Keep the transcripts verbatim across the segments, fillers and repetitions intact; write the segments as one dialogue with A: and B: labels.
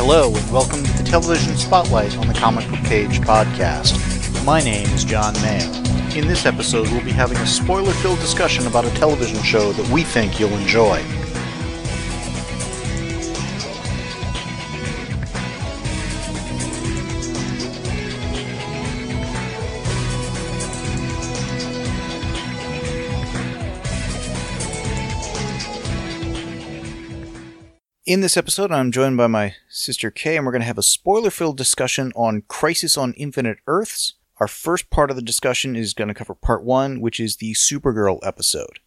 A: Hello, and welcome to the Television Spotlight on the Comic Book Page podcast. My name is John Mayo. In this episode, we'll be having a spoiler-filled discussion about a television show that we think you'll enjoy. In this episode, I'm joined by my sister Kay, and we're going to have a spoiler-filled discussion on Crisis on Infinite Earths. Our first part of the discussion is going to cover part one, which is the Supergirl episode.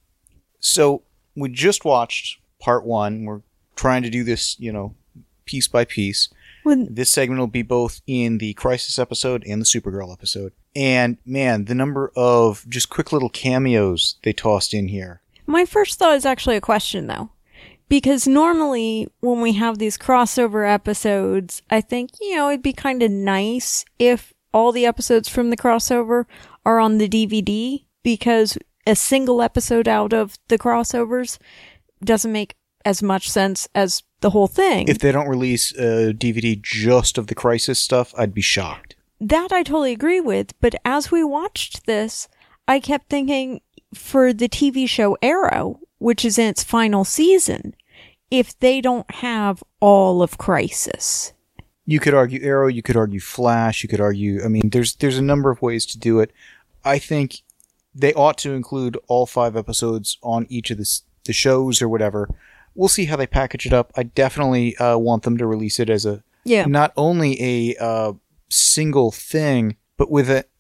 A: So, we just watched part one. We're trying to do this, you know, piece by piece. When... This segment will be both in the Crisis episode and the Supergirl episode. And, man, the number of just quick little cameos they tossed in here.
B: My first thought is actually a question, though. Because normally, when we have these crossover episodes, I think, you know, it'd be kind of nice if all the episodes from the crossover are on the D V D, because a single episode out of the crossovers doesn't make as much sense as the whole thing.
A: If they don't release a D V D just of the Crisis stuff, I'd be shocked.
B: That I totally agree with, but as we watched this, I kept thinking, for the T V show Arrow, which is in its final season, if they don't have all of Crisis.
A: You could argue Arrow, you could argue Flash, you could argue, I mean, there's there's a number of ways to do it. I think they ought to include all five episodes on each of the, the shows or whatever. We'll see how they package it up. I definitely uh, want them to release it as a,
B: yeah.
A: not only a uh, single thing, but with a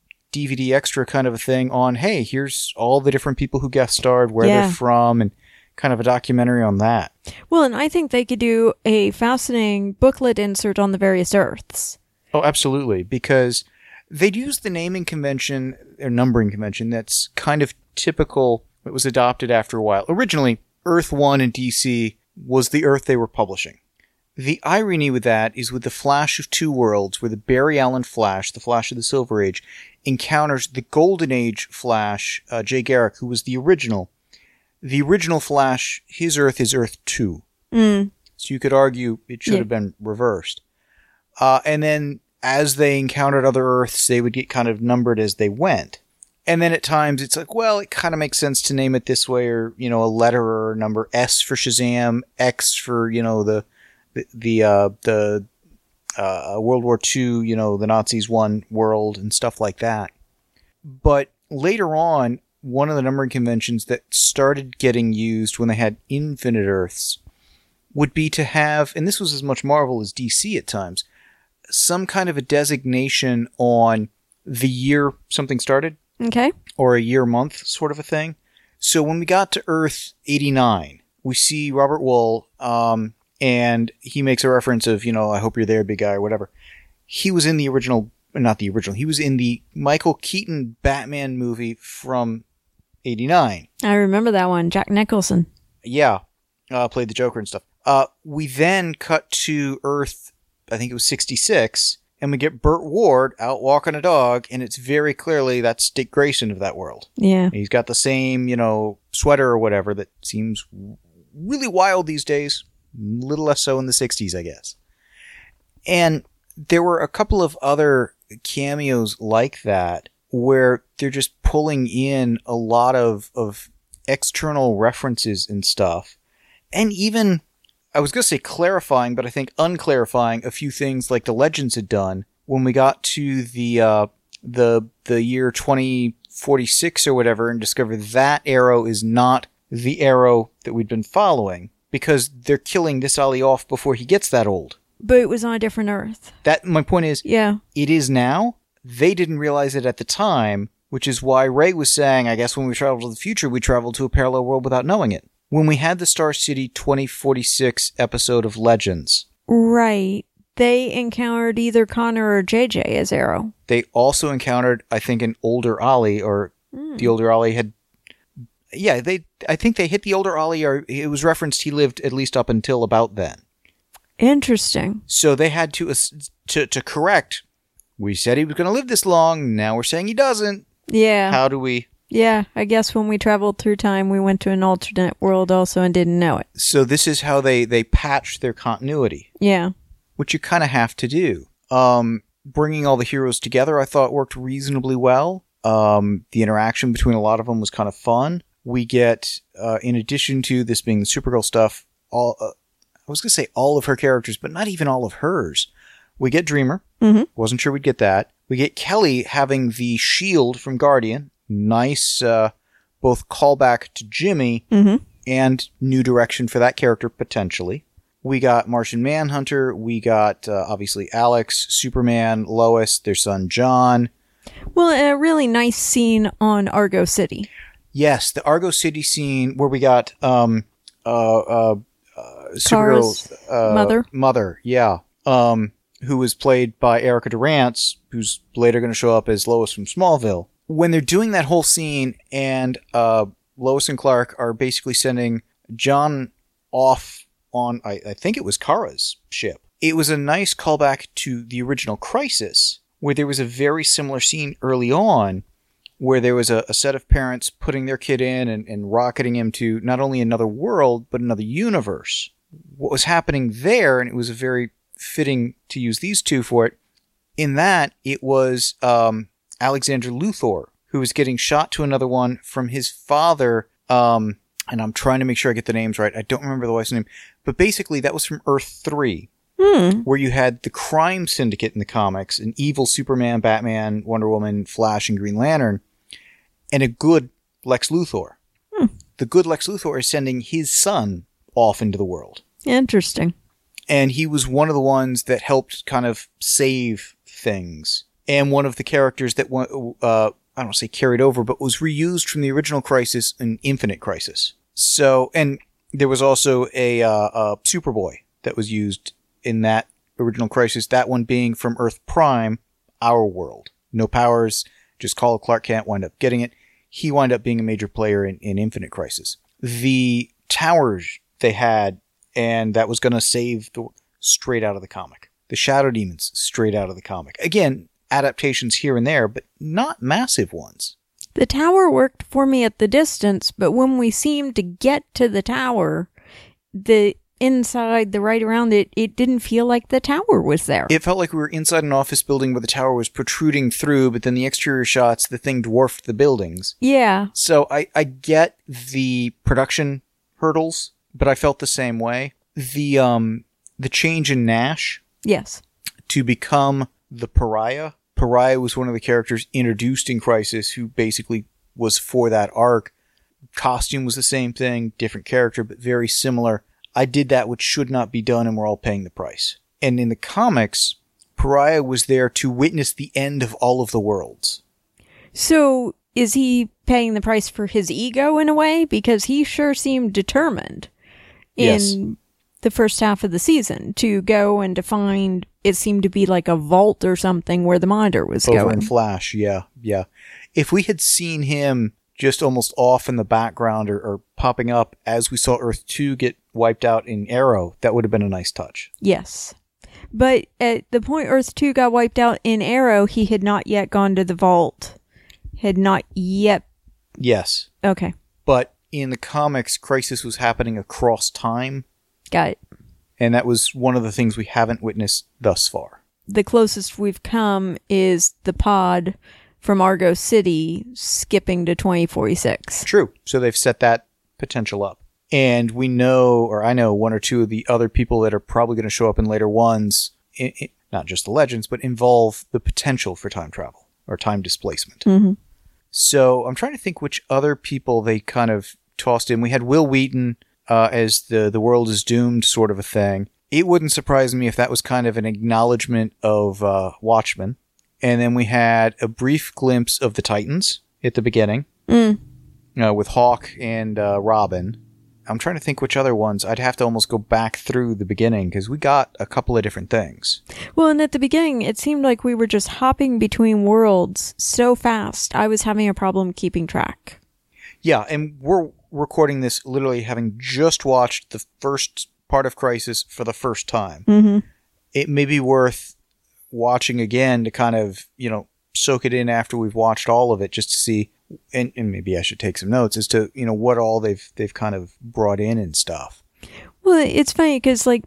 A: D V D extra kind of a thing on, hey, here's all the different people who guest starred, where
B: yeah.
A: they're from, and kind of a documentary on that.
B: Well, and I think they could do a fascinating booklet insert on the various Earths.
A: Oh, absolutely, because they'd use the naming convention, or numbering convention, that's kind of typical. It was adopted after a while. Originally, Earth one in D C was the Earth they were publishing. The irony with that is with the Flash of Two Worlds, where the Barry Allen Flash, the Flash of the Silver Age, encounters the Golden Age Flash, uh, Jay Garrick, who was the original. The original Flash, his Earth is Earth two.
B: Mm.
A: So you could argue it should
B: yeah.
A: have been reversed. Uh, and then as they encountered other Earths, they would get kind of numbered as they went. And then at times it's like, well, it kind of makes sense to name it this way, or, you know, a letter or a number. S for Shazam, X for, you know, the the the, uh, the uh, World War Two, you know, the Nazis won world and stuff like that. But later on, one of the numbering conventions that started getting used when they had infinite Earths would be to have, and this was as much Marvel as D C at times, some kind of a designation on the year something started.
B: Okay.
A: Or a year month sort of a thing. So when we got to Earth eighty-nine, we see Robert Wuhl, um, and he makes a reference of, you know, I hope you're there, big guy, or whatever. He was in the original, not the original, he was in the Michael Keaton Batman movie from eighty-nine.
B: I remember that one, Jack Nicholson.
A: Yeah, uh, played the Joker and stuff. Uh, we then cut to Earth, I think it was sixty-six, and we get Burt Ward out walking a dog, and it's very clearly that's Dick Grayson of that world.
B: Yeah.
A: He's got the same, you know, sweater or whatever that seems really wild these days. A little less so in the sixties, I guess. And there were a couple of other cameos like that where they're just pulling in a lot of, of external references and stuff. And even, I was going to say clarifying, but I think unclarifying a few things like the Legends had done when we got to the uh, the the year twenty forty-six or whatever and discovered that Arrow is not the Arrow that we'd been following, because they're killing this Ollie off before he gets that old.
B: But it was on a different Earth.
A: That, my point is,
B: yeah,
A: it is now. They didn't realize it at the time, which is why Ray was saying, I guess when we travel to the future, we travel to a parallel world without knowing it. When we had the Star City twenty forty-six episode of Legends.
B: Right. They encountered either Connor or J J as Arrow.
A: They also encountered, I think, an older Ollie, or mm. the older Ollie had... Yeah, they. I think they hit the older Ollie, or it was referenced he lived at least up until about then.
B: Interesting.
A: So they had to, uh, to, to correct... We said he was going to live this long, now we're saying he doesn't.
B: Yeah.
A: How do we...
B: Yeah, I guess when we traveled through time, we went to an alternate world also and didn't know it.
A: So this is how they, they patched their continuity.
B: Yeah.
A: which you kind of have to do. Um, bringing all the heroes together, I thought worked reasonably well. Um, the interaction between a lot of them was kind of fun. We get, uh, in addition to this being the Supergirl stuff, all uh, I was going to say all of her characters, but not even all of hers. We get Dreamer.
B: Mm-hmm.
A: Wasn't sure we'd get that. We get Kelly having the shield from Guardian. Nice, uh, both callback to Jimmy
B: mm-hmm.
A: and new direction for that character, potentially. We got Martian Manhunter. We got, uh, obviously, Alex, Superman, Lois, their son John.
B: Well, and a really nice scene on Argo City.
A: Yes, the Argo City scene where we got um, uh, uh, uh, Supergirl's uh,
B: mother.
A: Mother, yeah. Um, who was played by Erica Durance, who's later going to show up as Lois from Smallville. When they're doing that whole scene and uh, Lois and Clark are basically sending John off on, I, I think it was Kara's ship. It was a nice callback to the original Crisis, where there was a very similar scene early on where there was a, a set of parents putting their kid in and, and rocketing him to not only another world, but another universe. What was happening there, and it was a very fitting to use these two for it, in that it was um, Alexander Luthor, who was getting shot to another one from his father, um, and I'm trying to make sure I get the names right. I don't remember the wife's name. But basically, that was from Earth three,
B: hmm.
A: where you had the crime syndicate in the comics, an evil Superman, Batman, Wonder Woman, Flash, and Green Lantern, and a good Lex Luthor.
B: Hmm.
A: The good Lex Luthor is sending his son off into the world.
B: Interesting.
A: And he was one of the ones that helped kind of save things. And one of the characters that, uh, I don't say carried over, but was reused from the original Crisis in Infinite Crisis. So, and there was also a, uh, a Superboy that was used in that original Crisis, that one being from Earth Prime, our world. No powers, just call Clark Kent, wind up getting it. He wound up being a major player in, in Infinite Crisis. The towers they had, and that was going to save the straight out of the comic. The Shadow Demons, straight out of the comic. Again, adaptations here and there, but not massive ones.
B: The tower worked for me at the distance, but when we seemed to get to the tower, the inside, the right around it, it didn't feel like the tower was there.
A: It felt like we were inside an office building where the tower was protruding through, but then the exterior shots, the thing dwarfed the buildings.
B: Yeah.
A: So I, I get the production hurdles, but I felt the same way. The um the change in Nash
B: Yes.
A: to become the Pariah. Pariah was one of the characters introduced in Crisis who basically was for that arc. Costume was the same thing, different character, but very similar. I did that which should not be done, and we're all paying the price. And in the comics, Pariah was there to witness the end of all of the worlds.
B: So is he paying the price for his ego in a way? Because he sure seemed determined in
A: Yes.
B: the first half of the season to go and to find, it seemed to be like a vault or something where the monitor was
A: Over
B: going.
A: in Flash, yeah, yeah. If we had seen him just almost off in the background or, or popping up as we saw Earth two get wiped out in Arrow, that would have been a nice touch.
B: Yes. But at the point Earth two got wiped out in Arrow, he had not yet gone to the vault. Had not yet.
A: Yes.
B: Okay.
A: But in the comics, Crisis was happening across time,
B: Got it.
A: and that was one of the things we haven't witnessed thus far.
B: The closest we've come is the pod from Argo City skipping to twenty forty-six.
A: True. So they've set that potential up. And we know, or I know, one or two of the other people that are probably going to show up in later ones, i i not just the Legends, but involve the potential for time travel or time displacement.
B: Mm-hmm.
A: So I'm trying to think which other people they kind of tossed in. We had Will Wheaton uh, as the the world is doomed sort of a thing. It wouldn't surprise me if that was kind of an acknowledgement of uh, Watchmen. And then we had a brief glimpse of the Titans at the beginning
B: Mm.
A: uh, with Hawk and uh, Robin. I'm trying to think which other ones. I'd have to almost go back through the beginning because we got a couple of different things.
B: Well, and at the beginning, it seemed like we were just hopping between worlds so fast, I was having a problem keeping track.
A: Yeah, and we're recording this literally having just watched the first part of Crisis for the first time.
B: Mm-hmm.
A: It may be worth watching again to kind of, you know, soak it in after we've watched all of it just to see, and, and maybe I should take some notes as to, you know, what all they've they've kind of brought in and stuff.
B: Well, it's funny because, like,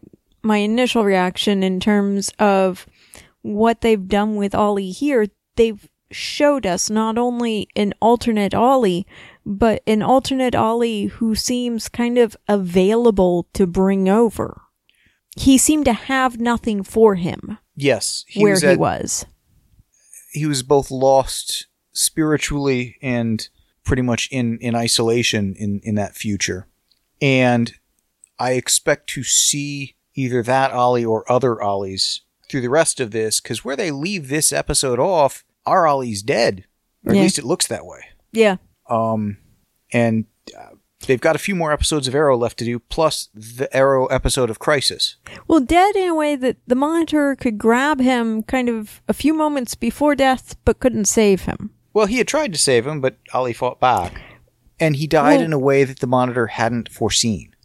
B: my initial reaction in terms of what they've done with Ollie here. They've showed us not only an alternate Ollie, but an alternate Ollie who seems kind of available to bring over. He seemed to have nothing for him.
A: Yes.
B: He where
A: was
B: he
A: at,
B: was.
A: He was both lost spiritually and pretty much in, in isolation in, in that future. And I expect to see either that Ollie or other Ollies through the rest of this, because where they leave this episode off, our Ollie's dead. Or at
B: yeah.
A: least it looks that way.
B: Yeah.
A: Um, and uh, they've got a few more episodes of Arrow left to do, plus the Arrow episode of Crisis.
B: Well, dead in a way that the Monitor could grab him kind of a few moments before death, but couldn't save him.
A: Well, he had tried to save him, but Ollie fought back. And he died
B: well,
A: in a way that the Monitor hadn't foreseen.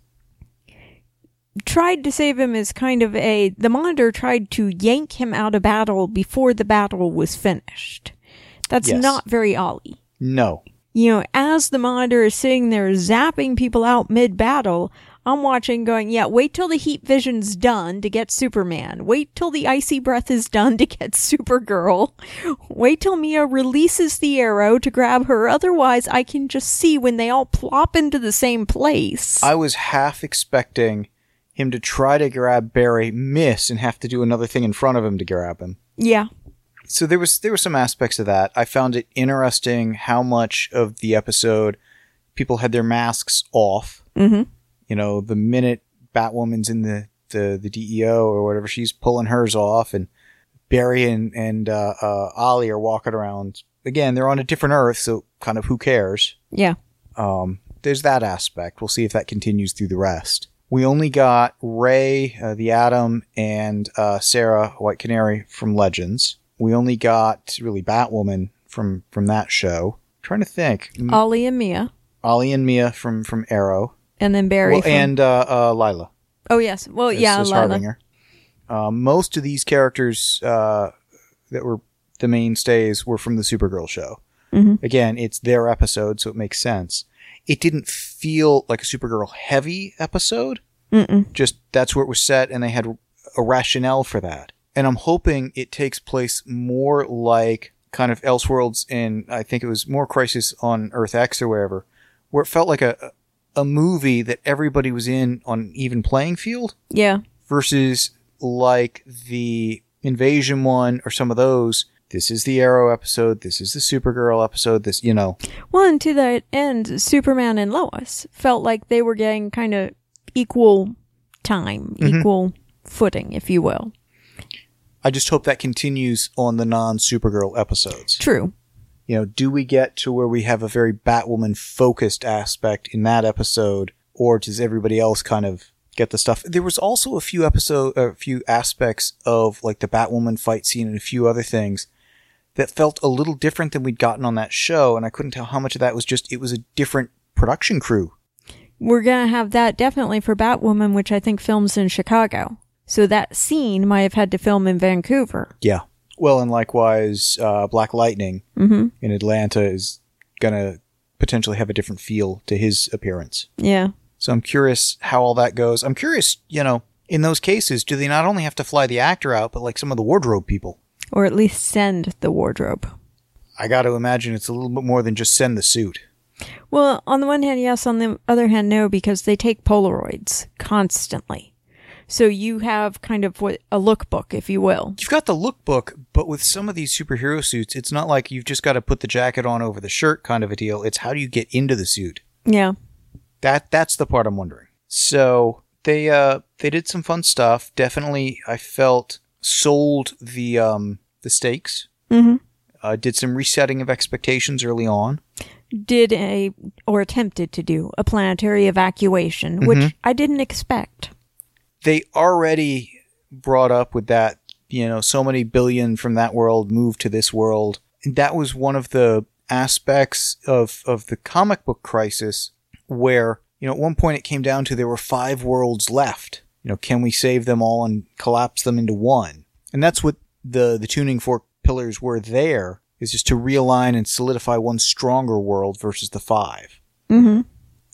B: Tried to save him is kind of a... The Monitor tried to yank him out of battle before the battle was finished. That's
A: yes.
B: not very Ollie.
A: No.
B: You know, as the Monitor is sitting there zapping people out mid-battle, I'm watching going, yeah, wait till the heat vision's done to get Superman. Wait till the icy breath is done to get Supergirl. Wait till Mia releases the arrow to grab her. Otherwise, I can just see when they all plop into the same place.
A: I was half expecting him to try to grab Barry, miss, and have to do another thing in front of him to grab him.
B: Yeah.
A: So there was there were some aspects of that. I found it interesting how much of the episode people had their masks off.
B: Mm-hmm.
A: You know, the minute Batwoman's in the, the, the D E O or whatever, she's pulling hers off, and Barry and, and uh, uh, Ollie are walking around. Again, they're on a different Earth, so kind of who cares?
B: Yeah.
A: Um, there's that aspect. We'll see if that continues through the rest. We only got Ray, uh, the Atom, and uh, Sarah, White Canary, from Legends. We only got, really, Batwoman from, from that show. I'm trying to think.
B: Ollie and Mia.
A: Ollie and Mia from, from Arrow.
B: And then Barry
A: well,
B: from...
A: And uh, uh, Lila.
B: Oh, yes. Well,
A: as,
B: yeah,
A: as
B: Lila.
A: Harbinger. Uh, most of these characters uh, that were the mainstays were from the Supergirl show.
B: Mm-hmm.
A: Again, it's their episode, so it makes sense. It didn't feel like a Supergirl-heavy episode.
B: Mm-mm.
A: Just that's where it was set, and they had a rationale for that. And I'm hoping it takes place more like kind of Elseworlds in, I think it was more Crisis on Earth X or wherever, where it felt like a a movie that everybody was in on an even playing field.
B: Yeah.
A: Versus like the Invasion one or some of those. This is the Arrow episode. This is the Supergirl episode. This, you know.
B: Well, and to that end, Superman and Lois felt like they were getting kind of equal time,
A: Mm-hmm.
B: equal footing, if you will.
A: I just hope that continues on the non-Supergirl episodes.
B: True.
A: You know, do we get to where we have a very Batwoman-focused aspect in that episode, or does everybody else kind of get the stuff? There was also a few episode, a few aspects of like the Batwoman fight scene and a few other things that felt a little different than we'd gotten on that show, and I couldn't tell how much of that was just it was a different production crew.
B: We're going to have that definitely for Batwoman, which I think films in Chicago. So that scene might have had to film in Vancouver.
A: Yeah. Well, and likewise, uh, Black Lightning
B: mm-hmm.
A: in Atlanta is going to potentially have a different feel to his appearance.
B: Yeah.
A: So I'm curious how all that goes. I'm curious, you know, in those cases, do they not only have to fly the actor out, but like some of the wardrobe people?
B: Or at least send the wardrobe.
A: I got to imagine it's a little bit more than just send the suit.
B: Well, on the one hand, yes. On the other hand, no, because they take Polaroids constantly. So you have kind of what a lookbook, if you will.
A: You've got the lookbook, but with some of these superhero suits, it's not like you've just got to put the jacket on over the shirt kind of a deal. It's how do you get into the suit?
B: Yeah.
A: That that's the part I'm wondering. So they uh they did some fun stuff. Definitely, I felt sold the um the stakes.
B: Mm-hmm.
A: Uh, did some resetting of expectations early on.
B: Did a or attempted to do a planetary evacuation,
A: Mm-hmm.
B: which I didn't expect.
A: They already brought up with that, you know, so many billion from that world moved to this world. And that was one of the aspects of, of the comic book Crisis where, you know, at one point it came down to there were five worlds left. You know, can we save them all and collapse them into one? And that's what the, the tuning fork pillars were there, is just to realign and solidify one stronger world versus the five.
B: Mm-hmm.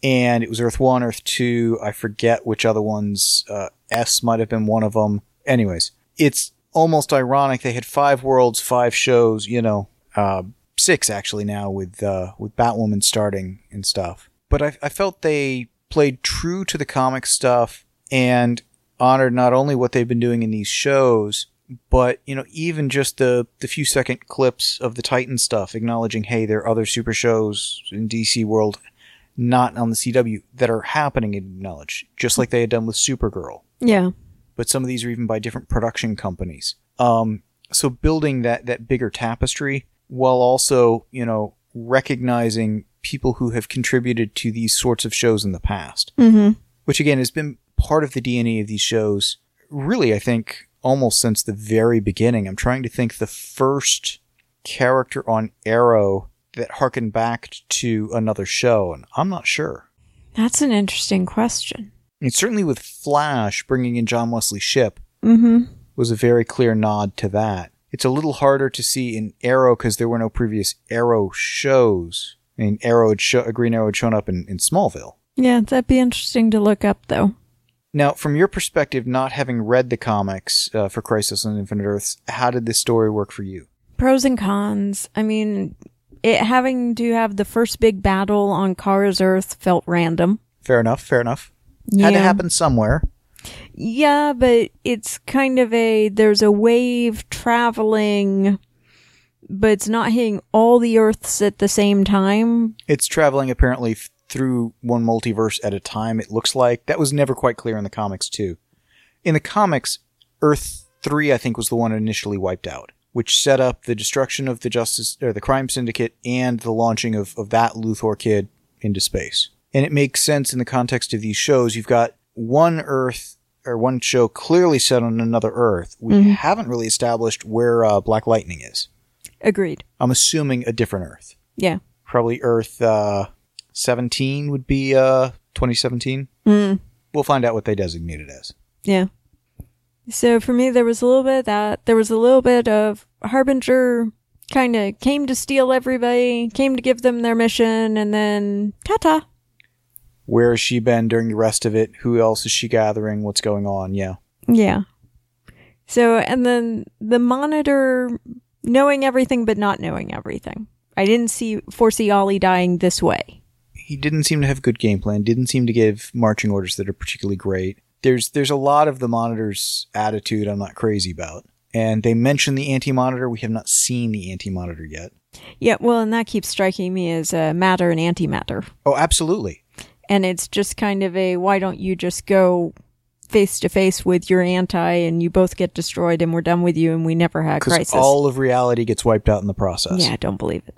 A: And it was Earth one, Earth two, I forget which other ones, uh, S might have been one of them. Anyways, it's almost ironic. They had five worlds, five shows, you know, uh, six actually now with, uh, with Batwoman starting and stuff. But I, I felt they played true to the comic stuff and honored not only what they've been doing in these shows, but, you know, even just the, the few second clips of the Titan stuff, acknowledging, hey, there are other super shows in D C world, not on the C W, that are happening and acknowledged, just like they had done with Supergirl.
B: Yeah.
A: But some of these are even by different production companies. Um, so building that, that bigger tapestry while also, you know, recognizing people who have contributed to these sorts of shows in the past.
B: Mm-hmm.
A: Which, again, has been part of the D N A of these shows, really, I think, almost since the very beginning. I'm trying to think the first character on Arrow that harkened back to another show, and I'm not sure.
B: That's an interesting question.
A: And certainly with Flash, bringing in John Wesley Shipp
B: Mm-hmm.
A: was a very clear nod to that. It's a little harder to see in Arrow because there were no previous Arrow shows. I mean, Arrow had show, Green Arrow had shown up in, in Smallville.
B: Yeah, that'd be interesting to look up, though.
A: Now, from your perspective, not having read the comics uh, for Crisis on Infinite Earths, how did this story work for you?
B: Pros and cons. I mean, it having to have the first big battle on Kara's Earth felt random.
A: Fair enough, fair enough.
B: Yeah.
A: Had to happen somewhere.
B: Yeah, but it's kind of a, there's a wave traveling, but it's not hitting all the Earths at the same time.
A: It's traveling apparently f- through one multiverse at a time, it looks like. That was never quite clear in the comics, too. In the comics, Earth three, I think, was the one initially wiped out, which set up the destruction of the Justice or the Crime Syndicate and the launching of, of that Luthor kid into space. And it makes sense in the context of these shows. You've got one Earth or one show clearly set on another Earth. We mm-hmm. haven't really established where uh, Black Lightning is.
B: Agreed.
A: I'm assuming a different Earth.
B: Yeah.
A: Probably Earth uh, seventeen would be uh, twenty seventeen.
B: Mm.
A: We'll find out what they designate it as.
B: Yeah. So for me, there was a little bit of that. There was a little bit of Harbinger kind of came to steal everybody, came to give them their mission, and then ta-ta.
A: Where has she been during the rest of it? Who else is she gathering? What's going on? Yeah.
B: Yeah. So, and then the Monitor knowing everything but not knowing everything. I didn't see foresee Ollie dying this way.
A: He didn't seem to have a good game plan. Didn't seem to give marching orders that are particularly great. There's there's a lot of the Monitor's attitude I'm not crazy about. And they mention the Anti-Monitor. We have not seen the Anti-Monitor yet.
B: Yeah, well, and that keeps striking me as uh, matter and antimatter.
A: Oh, absolutely.
B: And it's just kind of a, why don't you just go face to face with your anti and you both get destroyed and we're done with you and we never had Crisis.
A: Because all of reality gets wiped out in the process.
B: Yeah, I don't believe it.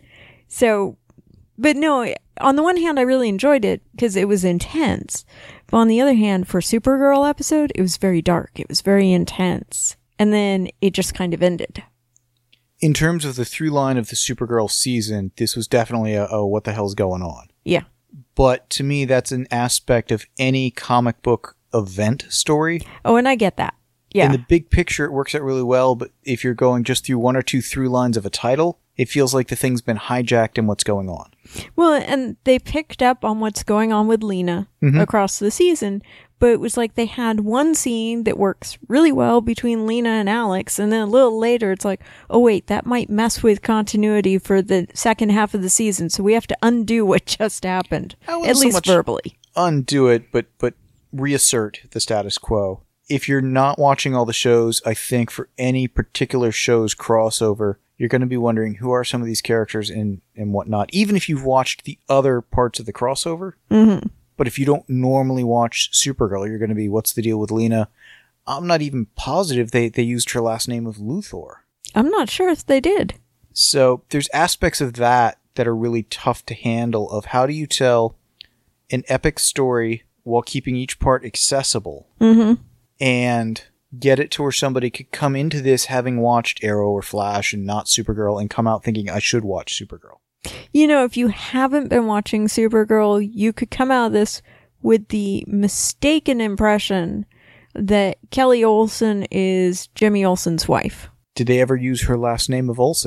B: So, but no, on the one hand, I really enjoyed it because it was intense. But on the other hand, for Supergirl episode, it was very dark. It was very intense. And then it just kind of ended.
A: In terms of the through line of the Supergirl season, this was definitely a, a what the hell's going on.
B: Yeah.
A: But to me, that's an aspect of any comic book event story.
B: Oh, and I get that. Yeah.
A: In the big picture, it works out really well, but if you're going just through one or two through lines of a title, it feels like the thing's been hijacked in what's going on.
B: Well, and they picked up on what's going on with Lena
A: mm-hmm.
B: across the season, but it was like they had one scene that works really well between Lena and Alex, and then a little later it's like, oh wait, that might mess with continuity for the second half of the season, so we have to undo what just happened, at
A: so
B: least verbally.
A: Undo it, but but reassert the status quo. If you're not watching all the shows, I think for any particular show's crossover, you're going to be wondering who are some of these characters and, and whatnot, even if you've watched the other parts of the crossover.
B: Mm-hmm.
A: But if you don't normally watch Supergirl, you're going to be, what's the deal with Lena? I'm not even positive they, they used her last name of Luthor.
B: I'm not sure if they did.
A: So there's aspects of that that are really tough to handle, of how do you tell an epic story while keeping each part accessible
B: mm-hmm.
A: and get it to where somebody could come into this having watched Arrow or Flash and not Supergirl and come out thinking, I should watch Supergirl.
B: You know, if you haven't been watching Supergirl, you could come out of this with the mistaken impression that Kelly Olsen is Jimmy Olsen's wife.
A: Did they ever use her last name of Olsen?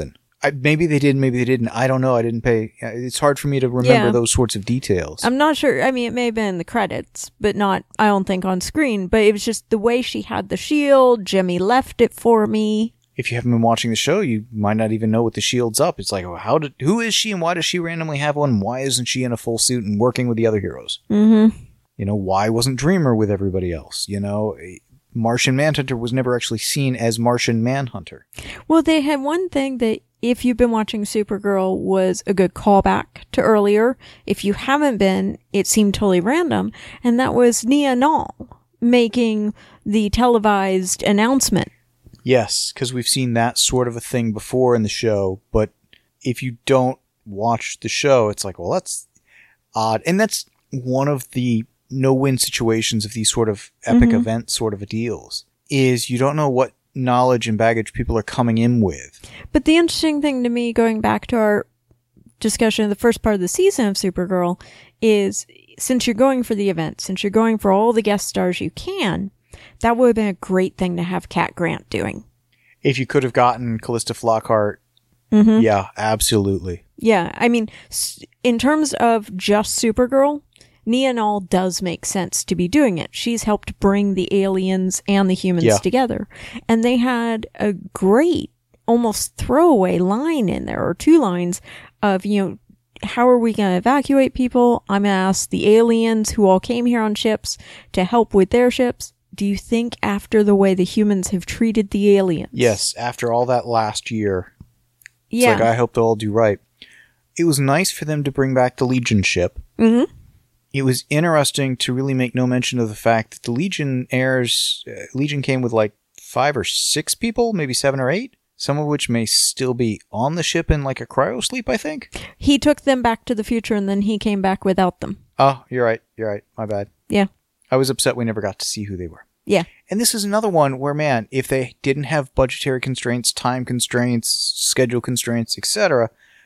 A: I, maybe they did, maybe they didn't. I don't know. I didn't pay. It's hard for me to remember
B: Yeah.
A: those sorts of details.
B: I'm not sure. I mean, it may have been in the credits, but not, I don't think, on screen. But it was just the way she had the shield. Jimmy left it for me.
A: If you haven't been watching the show, you might not even know what the shield's up. It's like, oh, how did? Who is she, and why does she randomly have one? Why isn't she in a full suit and working with the other heroes?
B: Mm-hmm.
A: You know, why wasn't Dreamer with everybody else? You know, Martian Manhunter was never actually seen as Martian Manhunter.
B: Well, they had one thing that, if you've been watching Supergirl, was a good callback to earlier. If you haven't been, it seemed totally random. And that was Nia Nal making the televised announcement.
A: Yes, because we've seen that sort of a thing before in the show. But if you don't watch the show, it's like, well, that's odd. And that's one of the no-win situations of these sort of epic
B: Mm-hmm.
A: event sort of deals, is you don't know what knowledge and baggage people are coming in with.
B: But the interesting thing to me, going back to our discussion of the first part of the season of Supergirl, is since you're going for the event, since you're going for all the guest stars you can, that would have been a great thing to have Cat Grant doing.
A: If you could have gotten Callista Flockhart,
B: Mm-hmm.
A: yeah, absolutely.
B: Yeah, I mean, s- in terms of just Supergirl, Nia Nal does make sense to be doing it. She's helped bring the aliens and the humans
A: Yeah.
B: together. And they had a great, almost throwaway line in there, or two lines of, you know, how are we going to evacuate people? I'm going to ask the aliens who all came here on ships to help with their ships. Do you think after the way the humans have treated the aliens?
A: Yes, after all that last year, it's
B: Yeah.
A: like, I hope they'll all do right. It was nice for them to bring back the Legion ship.
B: Mm-hmm.
A: It was interesting to really make no mention of the fact that the Legion heirs, uh, Legion came with like five or six people, maybe seven or eight, some of which may still be on the ship in like a cryo sleep, I think.
B: He took them back to the future and then he came back without them.
A: Oh, you're right. You're right. My bad.
B: Yeah.
A: I was upset we never got to see who they were.
B: Yeah.
A: And this is another one where, man, if they didn't have budgetary constraints, time constraints, schedule constraints, et cetera,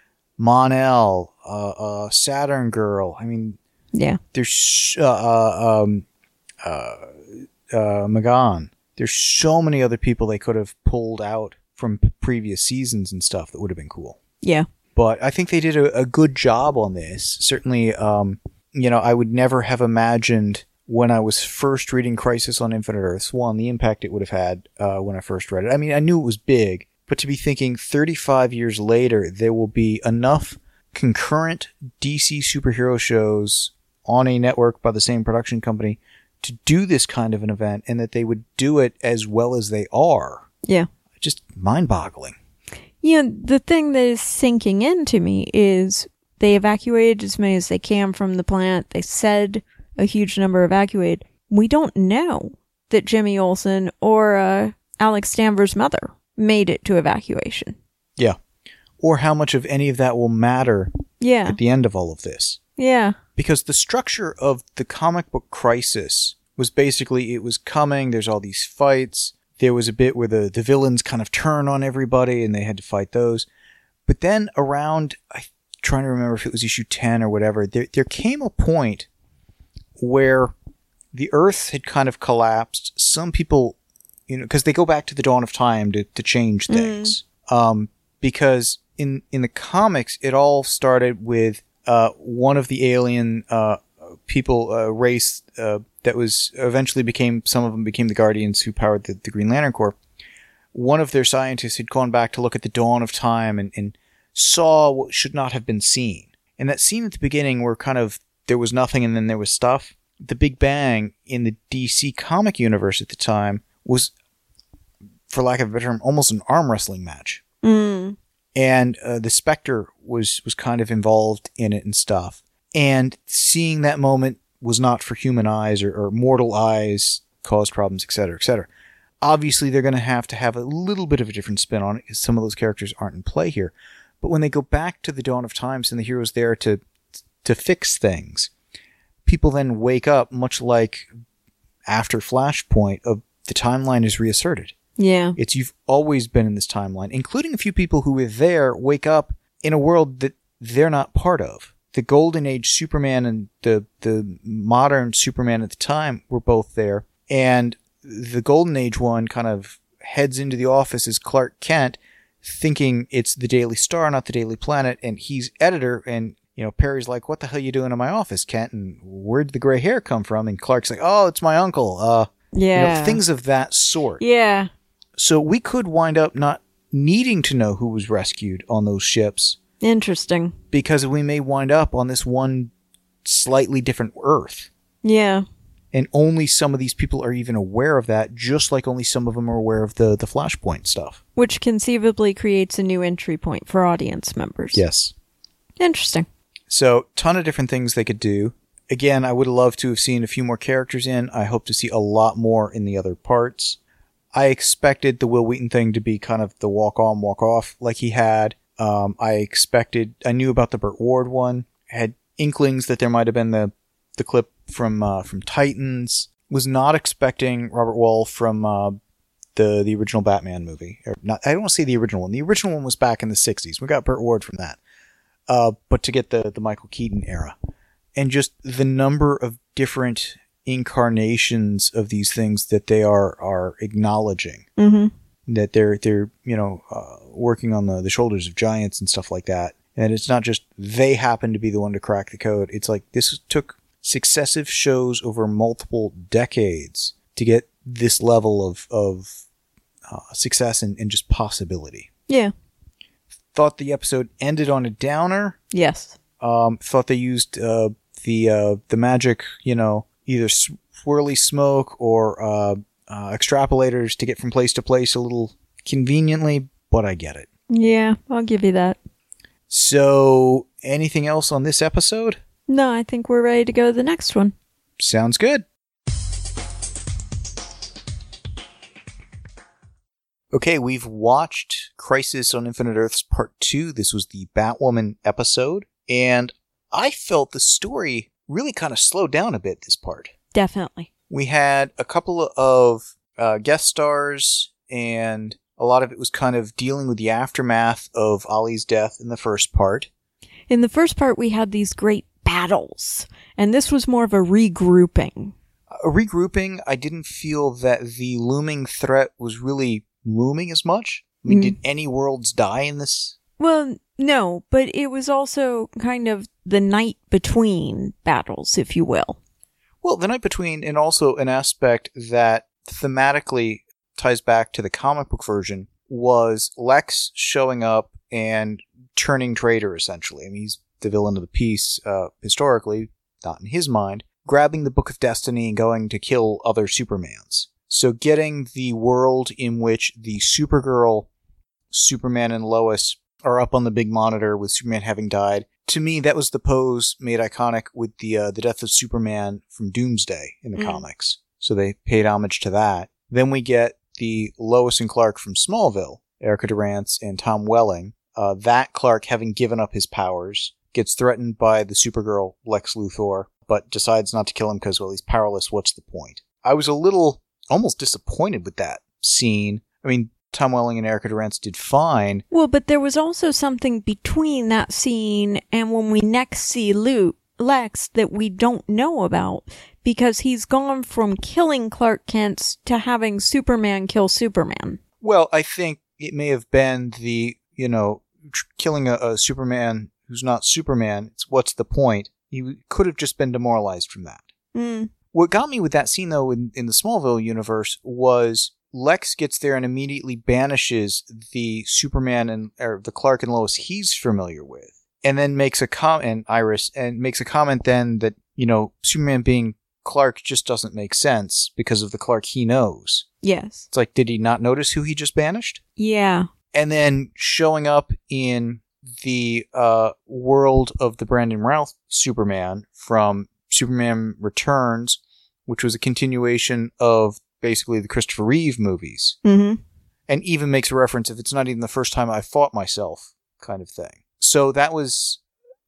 A: Mon-El, uh, uh, Saturn Girl, I mean,
B: Yeah.
A: there's uh, uh, um, uh, uh, Magan. There's so many other people they could have pulled out from p- previous seasons and stuff that would have been cool.
B: Yeah.
A: But I think they did a, a good job on this. Certainly, um, you know, I would never have imagined when I was first reading Crisis on Infinite Earths, one, the impact it would have had uh, when I first read it. I mean, I knew it was big, but to be thinking thirty-five years later, there will be enough concurrent D C superhero shows on a network by the same production company to do this kind of an event, and that they would do it as well as they are.
B: Yeah.
A: Just mind-boggling.
B: You know, the thing that is sinking into me is they evacuated as many as they can from the planet. They said a huge number evacuated. We don't know that Jimmy Olsen or uh, Alex Danvers' mother made it to evacuation.
A: Yeah. Or how much of any of that will matter
B: Yeah.
A: at the end of all of this.
B: Yeah.
A: Because the structure of the comic book Crisis was basically, it was coming, there's all these fights, there was a bit where the, the villains kind of turn on everybody and they had to fight those. But then around, I'm trying to remember if it was issue ten or whatever, there, there came a point where the Earth had kind of collapsed. Some people, you know, because they go back to the dawn of time to, to change things. Mm. Um, because in, in the comics, it all started with uh, one of the alien uh, people, uh, race uh, that was eventually became, some of them became the Guardians who powered the, the Green Lantern Corps. One of their scientists had gone back to look at the dawn of time and, and saw what should not have been seen. And that scene at the beginning where kind of there was nothing and then there was stuff, the Big Bang in the D C comic universe at the time was, for lack of a better term, almost an arm wrestling match.
B: Mm.
A: And uh, the Spectre was, was kind of involved in it and stuff. And seeing that moment was not for human eyes or, or mortal eyes, caused problems, et cetera, et cetera. Obviously, they're going to have to have a little bit of a different spin on it because some of those characters aren't in play here. But when they go back to the dawn of times and the hero's there to to fix things, people then wake up, much like after Flashpoint, of the timeline is reasserted.
B: Yeah.
A: It's you've always been in this timeline, including a few people who were there wake up in a world that they're not part of. The Golden Age Superman and the the modern Superman at the time were both there, and the Golden Age one kind of heads into the office as Clark Kent, thinking it's the Daily Star, not the Daily Planet, and he's editor, and you know, Perry's like, what the hell are you doing in my office, Kent? And where'd the gray hair come from? And Clark's like, oh, it's my uncle. Uh,
B: yeah.
A: You know, things of that sort.
B: Yeah.
A: So we could wind up not needing to know who was rescued on those ships.
B: Interesting.
A: Because we may wind up on this one slightly different Earth.
B: Yeah.
A: And only some of these people are even aware of that, just like only some of them are aware of the, the Flashpoint stuff.
B: Which conceivably creates a new entry point for audience members.
A: Yes.
B: Interesting.
A: So, ton of different things they could do. Again, I would love to have seen a few more characters in. I hope to see a lot more in the other parts. I expected the Will Wheaton thing to be kind of the walk on, walk off like he had. Um, I expected, I knew about the Burt Ward one. Had inklings that there might have been the, the clip from uh, from Titans. Was not expecting Robert Wall from uh, the the original Batman movie. Or not, I don't want to say the original one. The original one was back in the sixties. We got Burt Ward from that. Uh, but to get the, the Michael Keaton era. And just the number of different incarnations of these things that they are are acknowledging.
B: Mm-hmm.
A: That they're, they're you know, uh, working on the, the shoulders of giants and stuff like that. And it's not just they happen to be the one to crack the code. It's like this took successive shows over multiple decades to get this level of, of uh, success and, and just possibility.
B: Yeah.
A: Thought the episode ended on a downer.
B: Yes.
A: Um, thought they used uh, the uh, the magic, you know, either swirly smoke or uh, uh, extrapolators to get from place to place a little conveniently, but I get it.
B: Yeah, I'll give you that.
A: So, anything else on this episode?
B: No, I think we're ready to go to the next one.
A: Sounds good. Okay, we've watched Crisis on Infinite Earths Part two. This was the Batwoman episode. And I felt the story really kind of slowed down a bit this part.
B: Definitely.
A: We had a couple of uh, guest stars, and a lot of it was kind of dealing with the aftermath of Ollie's death in the first part.
B: In the first part, we had these great battles, and this was more of a regrouping.
A: A regrouping, I didn't feel that the looming threat was really looming as much. I mean, mm. did any worlds die in this?
B: Well, no, but it was also kind of the night between battles, if you will.
A: Well, the night between, and also an aspect that thematically ties back to the comic book version, was Lex showing up and turning traitor, essentially. I mean, he's the villain of the piece, uh, historically, not in his mind, grabbing the Book of Destiny and going to kill other Supermans. So getting the world in which the Supergirl, Superman, and Lois are up on the big monitor with Superman having died, to me, that was the pose made iconic with the uh, the death of Superman from Doomsday in the mm. comics. So they paid homage to that. Then we get the Lois and Clark from Smallville, Erica Durance and Tom Welling. Uh, that Clark, having given up his powers, gets threatened by the Supergirl, Lex Luthor, but decides not to kill him because, well, he's powerless. What's the point? I was a little almost disappointed with that scene. I mean, Tom Welling and Erica Durance did fine.
B: Well, but there was also something between that scene and when we next see Luke, Lex that we don't know about, because he's gone from killing Clark Kent to having Superman kill Superman.
A: Well, I think it may have been the, you know, tr- killing a, a Superman who's not Superman. It's what's the point? He could have just been demoralized from that.
B: Mm.
A: What got me with that scene, though, in, in the Smallville universe was Lex gets there and immediately banishes the Superman and or the Clark and Lois he's familiar with, and then makes a comment, and Iris, and makes a comment then that, you know, Superman being Clark just doesn't make sense because of the Clark he knows.
B: Yes.
A: It's like, did he not notice who he just banished?
B: Yeah.
A: And then showing up in the uh, world of the Brandon Routh Superman from Superman Returns, which was a continuation of basically the Christopher Reeve movies.
B: Mm-hmm.
A: And even makes a reference, if it's not even the first time I fought myself, kind of thing. So that was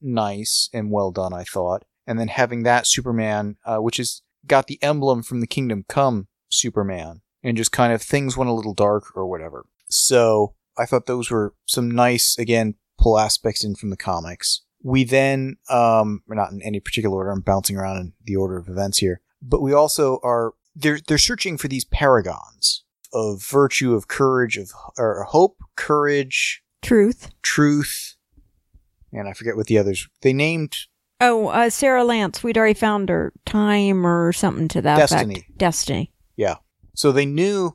A: nice and well done, I thought. And then having that Superman, uh, which has got the emblem from the Kingdom Come Superman, and just kind of things went a little dark or whatever. So I thought those were some nice, again, pull aspects in from the comics. We then, um, we're not in any particular order, I'm bouncing around in the order of events here, but we also are, they're, they're searching for these paragons of virtue, of courage, of or hope, courage,
B: Truth.
A: truth, and I forget what the others. They named
B: Oh, uh, Sarah Lance. We'd already found her. Time or something to that
A: Destiny.
B: effect. Destiny.
A: Yeah. So they knew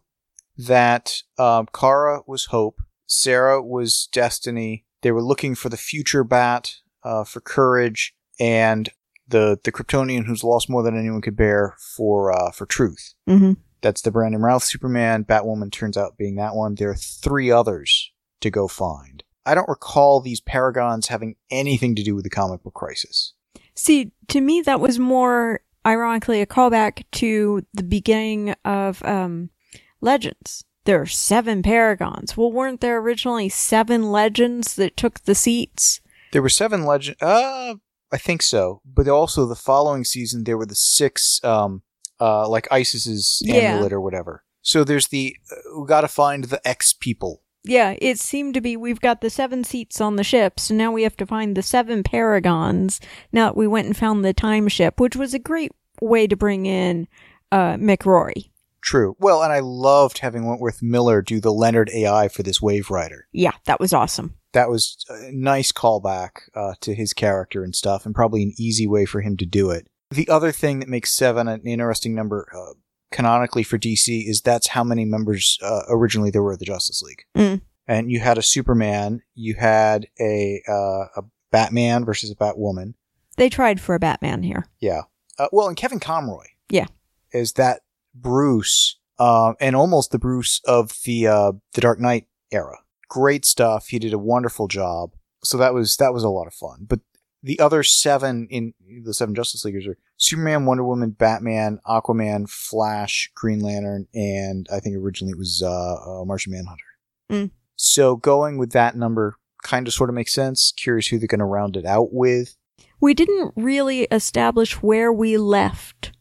A: that um, Kara was hope, Sarah was destiny. They were looking for the future bat, uh, for courage, and the the Kryptonian who's lost more than anyone could bear for uh, for truth.
B: Mm-hmm.
A: That's the Brandon Routh Superman. Batwoman turns out being that one. There are three others to go find. I don't recall these paragons having anything to do with the comic book crisis.
B: See, to me, that was more, ironically, a callback to the beginning of um, Legends. There are seven paragons. Well, weren't there originally seven legends that took the seats?
A: There were seven legend. Uh, I think so. But also the following season, there were the six, um, uh, like Isis's
B: Yeah.
A: amulet or whatever. So there's the, uh, we gotta find the X people.
B: Yeah, it seemed to be we've got the seven seats on the ship, so now we have to find the seven paragons. Now that we went and found the time ship, which was a great way to bring in uh, Mick Rory.
A: True. Well, and I loved having Wentworth Miller do the Leonard A I for this Wave Rider.
B: Yeah, that was awesome.
A: That was a nice callback uh, to his character and stuff, and probably an easy way for him to do it. The other thing that makes seven an interesting number uh, canonically for D C is that's how many members uh, originally there were of the Justice League.
B: Mm.
A: And you had a Superman, you had a uh, a Batman versus a Batwoman.
B: They tried for a Batman here.
A: Yeah. Uh, well, and Kevin Conroy.
B: Yeah.
A: Is that Bruce, um, and almost the Bruce of the uh, the Dark Knight era. Great stuff. He did a wonderful job. So that was that was a lot of fun. But the other seven in the seven Justice Leaguers are Superman, Wonder Woman, Batman, Aquaman, Flash, Green Lantern, and I think originally it was uh, uh, Martian Manhunter.
B: Mm.
A: So going with that number kind of sort of makes sense. Curious who they're going to round it out with.
B: We didn't really establish where we left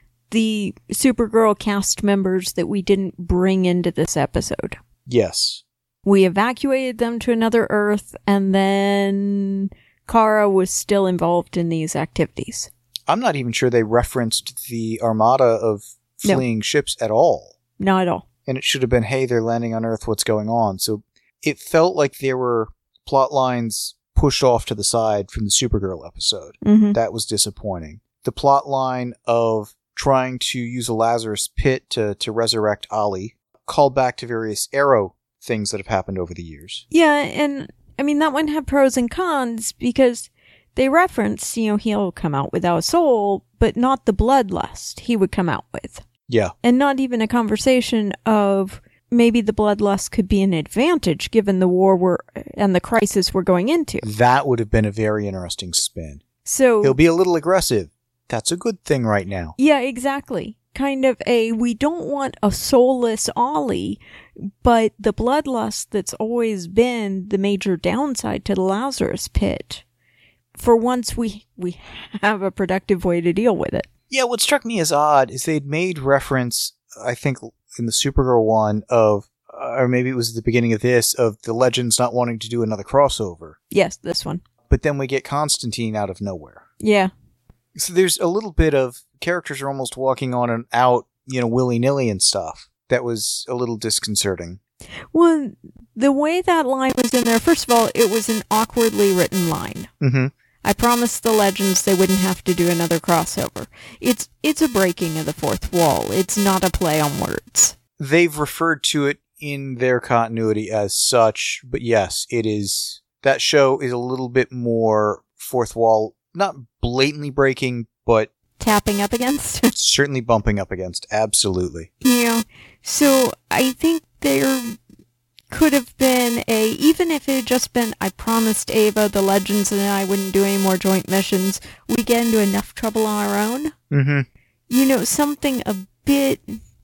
B: the Supergirl cast members that we didn't bring into this episode.
A: Yes.
B: We evacuated them to another Earth, and then Kara was still involved in these activities.
A: I'm not even sure they referenced the armada of fleeing no. ships at all.
B: Not at all.
A: And it should have been, hey, they're landing on Earth, what's going on? So it felt like there were plot lines pushed off to the side from the Supergirl episode.
B: Mm-hmm.
A: That was disappointing. The plot line of trying to use a Lazarus pit to, to resurrect Ollie called back to various Arrow things that have happened over the years.
B: Yeah, and I mean, that one had pros and cons because they reference, you know, he'll come out without a soul, but not the bloodlust he would come out with.
A: Yeah.
B: And not even a conversation of maybe the bloodlust could be an advantage given the war we're, and the crisis we're going into.
A: That would have been a very interesting spin.
B: So
A: he'll be a little aggressive. That's a good thing right now.
B: Yeah, exactly. Kind of a, we don't want a soulless Ollie, but the bloodlust that's always been the major downside to the Lazarus pit. For once, we we have a productive way to deal with it.
A: Yeah, what struck me as odd is they'd made reference, I think, in the Supergirl one of, uh, or maybe it was at the beginning of this, of the Legends not wanting to do another crossover.
B: Yes, this one.
A: But then we get Constantine out of nowhere.
B: Yeah.
A: So there's a little bit of characters are almost walking on and out, you know, willy-nilly and stuff. That was a little disconcerting.
B: Well, the way that line was in there, first of all, it was an awkwardly written line.
A: Mm-hmm.
B: I promised the Legends they wouldn't have to do another crossover. It's it's a breaking of the fourth wall. It's not a play on words.
A: They've referred to it in their continuity as such, but yes, it is. That show is a little bit more fourth wall, not blatantly breaking, but
B: tapping up against.
A: Certainly bumping up against. Absolutely.
B: Yeah. So I think there could have been a, even if it had just been, I promised Ava, the Legends, and I wouldn't do any more joint missions, we get into enough trouble on our own.
A: Mm-hmm.
B: You know, something a bit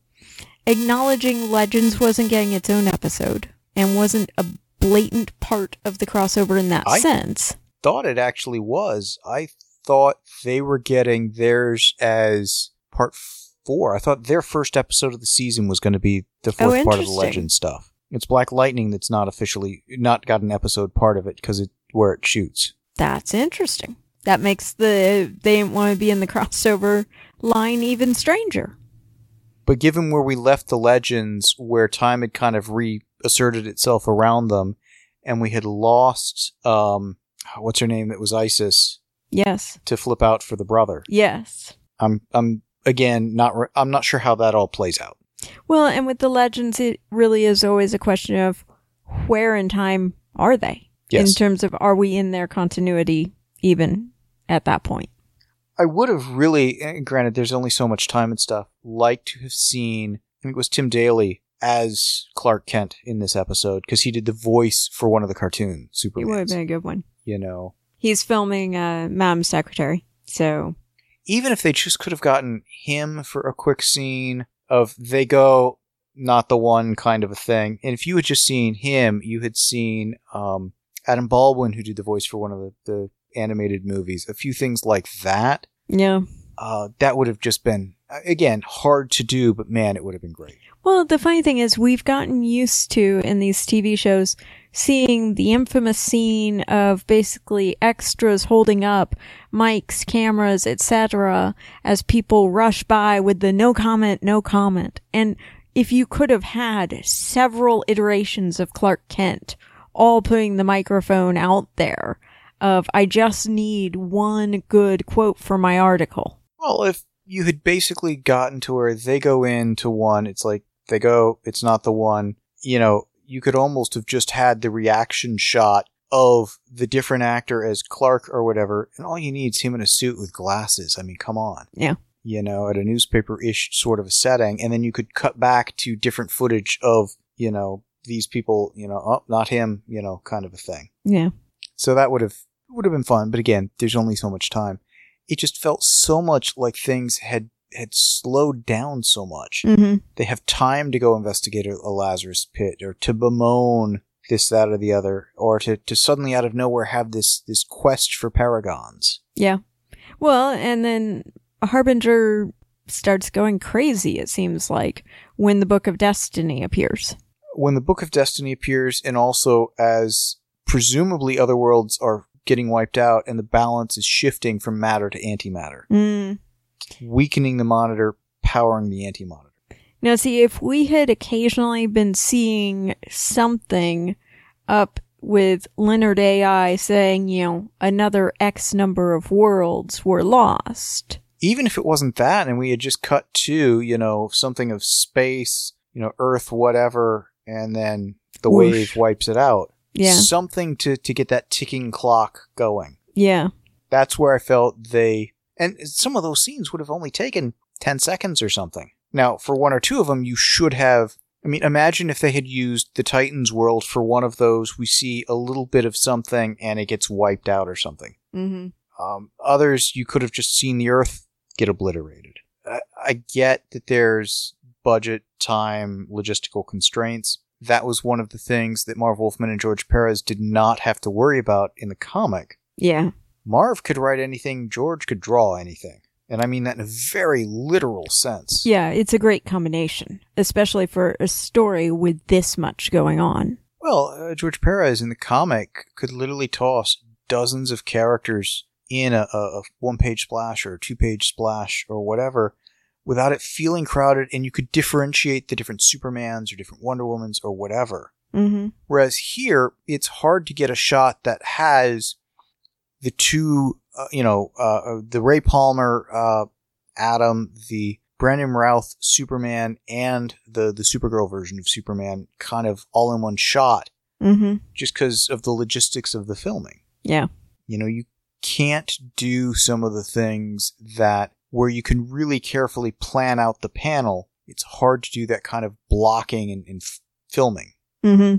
B: acknowledging Legends wasn't getting its own episode and wasn't a blatant part of the crossover in that
A: I
B: sense.
A: Thought it actually was. I thought they were getting theirs as part four. I thought their first episode of the season was going to be the fourth
B: oh,
A: part of the Legend stuff. It's Black Lightning that's not officially, not got an episode part of it because it where it shoots.
B: That's interesting. That makes the, they didn't want to be in the crossover line even stranger.
A: But given where we left the Legends, where time had kind of reasserted itself around them, and we had lost, um, what's her name that was Isis?
B: Yes.
A: To flip out for the brother.
B: Yes.
A: I'm, I'm again, not, re- I'm not sure how that all plays out.
B: Well, and with the Legends, it really is always a question of where in time are they?
A: Yes.
B: In terms of, are we in their continuity even at that point?
A: I would have really, granted there's only so much time and stuff, liked to have seen, I think it was Tim Daly as Clark Kent in this episode, because he did the voice for one of the cartoon Supermans.
B: It would have been a good one.
A: You know.
B: He's filming uh, Madam Secretary, so...
A: Even if they just could have gotten him for a quick scene of they go, not the one kind of a thing. And if you had just seen him, you had seen um, Adam Baldwin, who did the voice for one of the, the animated movies, a few things like that.
B: Yeah.
A: Uh, that would have just been, again, hard to do, but man, it would have been great.
B: Well, the funny thing is we've gotten used to, in these T V shows, seeing the infamous scene of basically extras holding up mics, cameras, et cetera as people rush by with the no comment, no comment. And if you could have had several iterations of Clark Kent all putting the microphone out there of, I just need one good quote for my article.
A: Well, if you had basically gotten to where they go into one, it's like, they go, it's not the one, you know, you could almost have just had the reaction shot of the different actor as Clark or whatever, and all you need is him in a suit with glasses. I mean, come on.
B: Yeah.
A: You know, at a newspaper-ish sort of a setting, and then you could cut back to different footage of, you know, these people, you know, oh, not him, you know, kind of a thing.
B: Yeah.
A: So that would have would have been fun, but again, there's only so much time. It just felt so much like things had had slowed down so much.
B: Mm-hmm.
A: They have time to go investigate a, a Lazarus pit, or to bemoan this, that, or the other, or to, to suddenly out of nowhere have this, this quest for paragons.
B: Yeah. Well, and then Harbinger starts going crazy, it seems like, when the Book of Destiny appears.
A: When the Book of Destiny appears, and also as presumably other worlds are getting wiped out and the balance is shifting from matter to antimatter.
B: Mm.
A: Weakening the monitor, powering the anti-monitor.
B: Now, see, if we had occasionally been seeing something up with Leonard A I saying, you know, another X number of worlds were lost.
A: Even if it wasn't that, and we had just cut to, you know, something of space, you know, Earth, whatever, and then the
B: Whoosh.
A: wave wipes it out.
B: Yeah.
A: Something to, to get that ticking clock going.
B: Yeah.
A: That's where I felt they... And some of those scenes would have only taken ten seconds or something. Now, for one or two of them, you should have... I mean, imagine if they had used the Titans world for one of those. We see a little bit of something and it gets wiped out or something.
B: Mm-hmm.
A: Um, others, you could have just seen the Earth get obliterated. I, I get that there's budget, time, logistical constraints. That was one of the things that Marv Wolfman and George Perez did not have to worry about in the comic.
B: Yeah.
A: Marv could write anything, George could draw anything. And I mean that in a very literal sense.
B: Yeah, it's a great combination, especially for a story with this much going on.
A: Well, uh, George Perez in the comic could literally toss dozens of characters in a, a, a one-page splash or a two-page splash or whatever without it feeling crowded, and you could differentiate the different Supermans or different Wonder Womans or whatever.
B: Mm-hmm.
A: Whereas here, it's hard to get a shot that has the two, uh, you know, uh, the Ray Palmer uh, Atom, the Brandon Routh Superman, and the, the Supergirl version of Superman kind of all in one shot.
B: Mm-hmm.
A: Just because of the logistics of the filming.
B: Yeah.
A: You know, you can't do some of the things that where you can really carefully plan out the panel. It's hard to do that kind of blocking and, and f- filming.
B: Mm-hmm.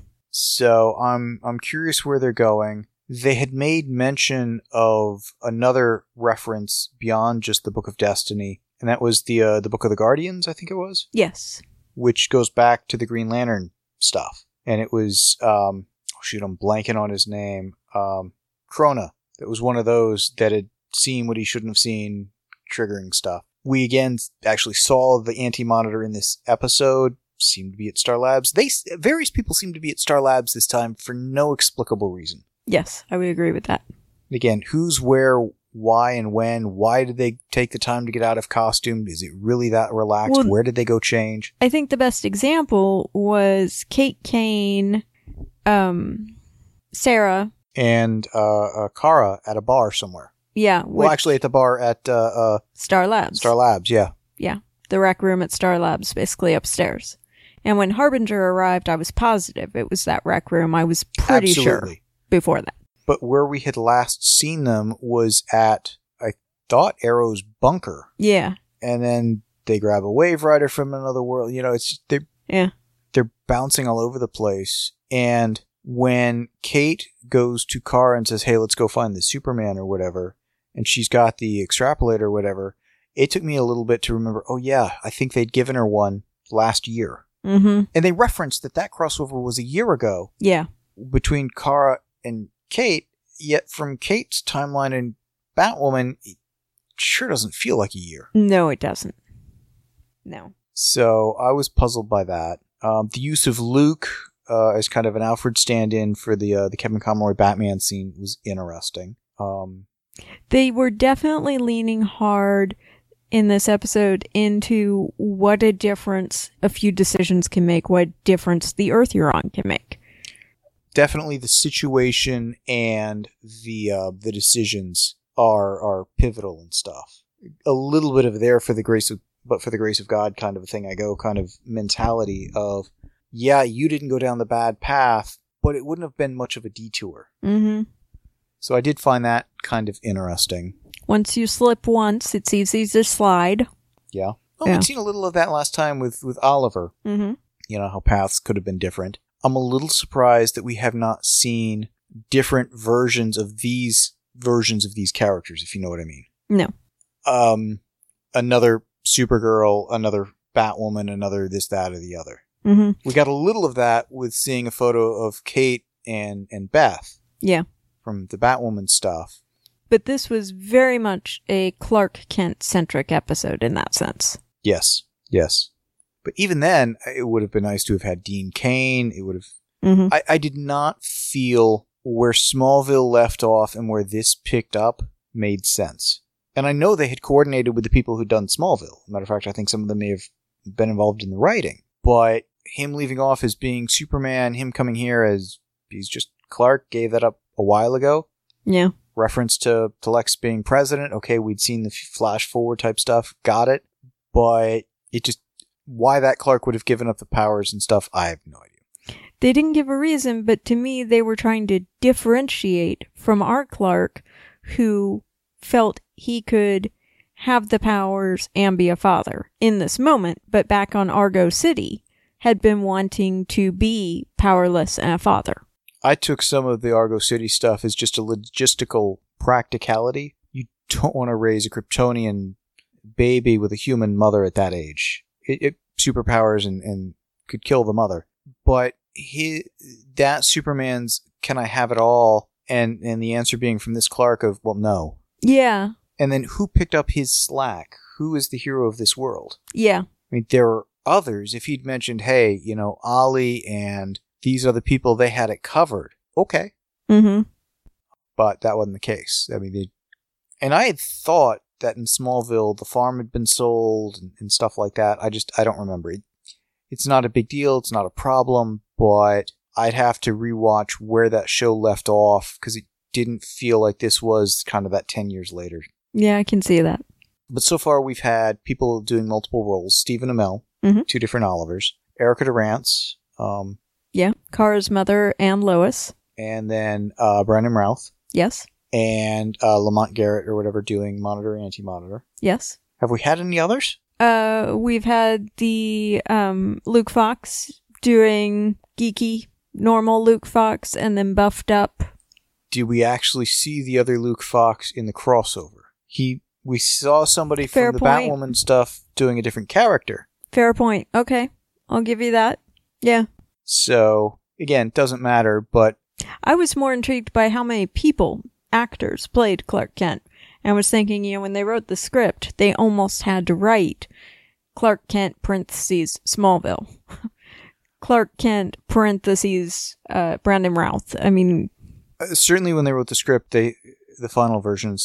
A: So I'm I'm curious where they're going. They had made mention of another reference beyond just the Book of Destiny, and that was the uh, the Book of the Guardians, I think it was.
B: Yes.
A: Which goes back to the Green Lantern stuff. And it was, um, oh shoot, I'm blanking on his name. Um, Krona. It was one of those that had seen what he shouldn't have seen, triggering stuff. We again actually saw the Anti-Monitor in this episode. Seemed to be at Star Labs. They various people seem to be at Star Labs this time for no explicable reason.
B: Yes, I would agree with that.
A: Again, who's where, why and when? Why did they take the time to get out of costume? Is it really that relaxed?
B: Well,
A: Where did they go change?
B: I think the best example was Kate Kane, um, Sarah,
A: and uh, uh, Kara at a bar somewhere.
B: Yeah.
A: Well, actually, at the bar at uh, uh,
B: Star Labs.
A: Star Labs, yeah.
B: Yeah. The rec room at Star Labs, basically upstairs. And when Harbinger arrived, I was positive it was that rec room. I was pretty
A: Absolutely.
B: sure before that.
A: But where we had last seen them was at, I thought, Arrow's bunker.
B: Yeah.
A: And then they grab a Wave Rider from another world. You know, it's just, they're,
B: yeah.
A: they're bouncing all over the place. And when Kate goes to Kara and says, hey, let's go find the Superman or whatever, and she's got the extrapolator or whatever, it took me a little bit to remember, oh yeah, I think they'd given her one last year.
B: Mm-hmm.
A: And they referenced that that crossover was a year ago.
B: Yeah.
A: Between Kara and Kate, yet from Kate's timeline in Batwoman, it sure doesn't feel like a year.
B: No, it doesn't. No.
A: So I was puzzled by that. Um, the use of Luke uh, as kind of an Alfred stand-in for the uh, the Kevin Conroy Batman scene was interesting. Um,
B: they were definitely leaning hard in this episode into what a difference a few decisions can make, what difference the Earth you're on can make.
A: Definitely the situation and the uh, the decisions are are pivotal and stuff. A little bit of there for the grace of, but for the grace of God kind of a thing I go kind of mentality of, yeah, you didn't go down the bad path, but it wouldn't have been much of a detour.
B: Mm-hmm.
A: So I did find that kind of interesting.
B: Once you slip once, it's easy to slide.
A: Yeah. Well,
B: yeah.
A: we'd seen a little of that last time with, with Oliver.
B: Mm-hmm.
A: You know, how paths could have been different. I'm a little surprised that we have not seen different versions of these versions of these characters, if you know what I mean.
B: No.
A: Um, another Supergirl, another Batwoman, another this, that, or the other.
B: Mm-hmm.
A: We got a little of that with seeing a photo of Kate and, and Beth.
B: Yeah.
A: From the Batwoman stuff.
B: But this was very much a Clark Kent-centric episode in that sense.
A: Yes. Yes. But even then, it would have been nice to have had Dean Cain. It would have...
B: Mm-hmm.
A: I, I did not feel where Smallville left off and where this picked up made sense. And I know they had coordinated with the people who'd done Smallville. Matter of fact, I think some of them may have been involved in the writing. But him leaving off as being Superman, him coming here as he's just Clark, gave that up a while ago.
B: Yeah.
A: Reference to, to Lex being president. Okay, we'd seen the flash forward type stuff. Got it. But it just... Why that Clark would have given up the powers and stuff, I have no idea.
B: They didn't give a reason, but to me, they were trying to differentiate from our Clark, who felt he could have the powers and be a father in this moment, but back on Argo City, had been wanting to be powerless and a father.
A: I took some of the Argo City stuff as just a logistical practicality. You don't want to raise a Kryptonian baby with a human mother at that age. It, it superpowers and, and could kill the mother. But he, that Superman's can I have it all? And and the answer being from this Clark of, well, no.
B: Yeah.
A: And then who picked up his slack? Who is the hero of this world?
B: Yeah.
A: I mean, there are others. If he'd mentioned, hey, you know, Ollie and these are the people, they had it covered. Okay.
B: Mm-hmm.
A: But that wasn't the case. I mean, they, and I had thought that in Smallville, the farm had been sold and, and stuff like that. I just, I don't remember. It, it's not a big deal. It's not a problem, but I'd have to rewatch where that show left off because it didn't feel like this was kind of that ten years later.
B: Yeah, I can see that.
A: But so far we've had people doing multiple roles. Stephen Amell,
B: mm-hmm.
A: two different Olivers. Erica Durance. Um,
B: yeah, Kara's mother and Lois.
A: And then uh, Brandon Routh.
B: Yes.
A: And uh, Lamont Garrett or whatever doing Monitor, Anti-Monitor.
B: Yes.
A: Have we had any others?
B: Uh, we've had the um, Luke Fox doing geeky, normal Luke Fox, and then buffed up.
A: Did we actually see the other Luke Fox in the crossover? He, we saw somebody
B: Fair
A: from the
B: point.
A: Batwoman stuff doing a different character.
B: Fair point. Okay, I'll give you that. Yeah.
A: So, again, doesn't matter, but...
B: I was more intrigued by how many people... actors played Clark Kent, and was thinking, you know, when they wrote the script, they almost had to write Clark Kent parentheses Smallville, Clark Kent parentheses uh, Brandon Routh. I mean,
A: uh, certainly when they wrote the script, they the final version and stuff,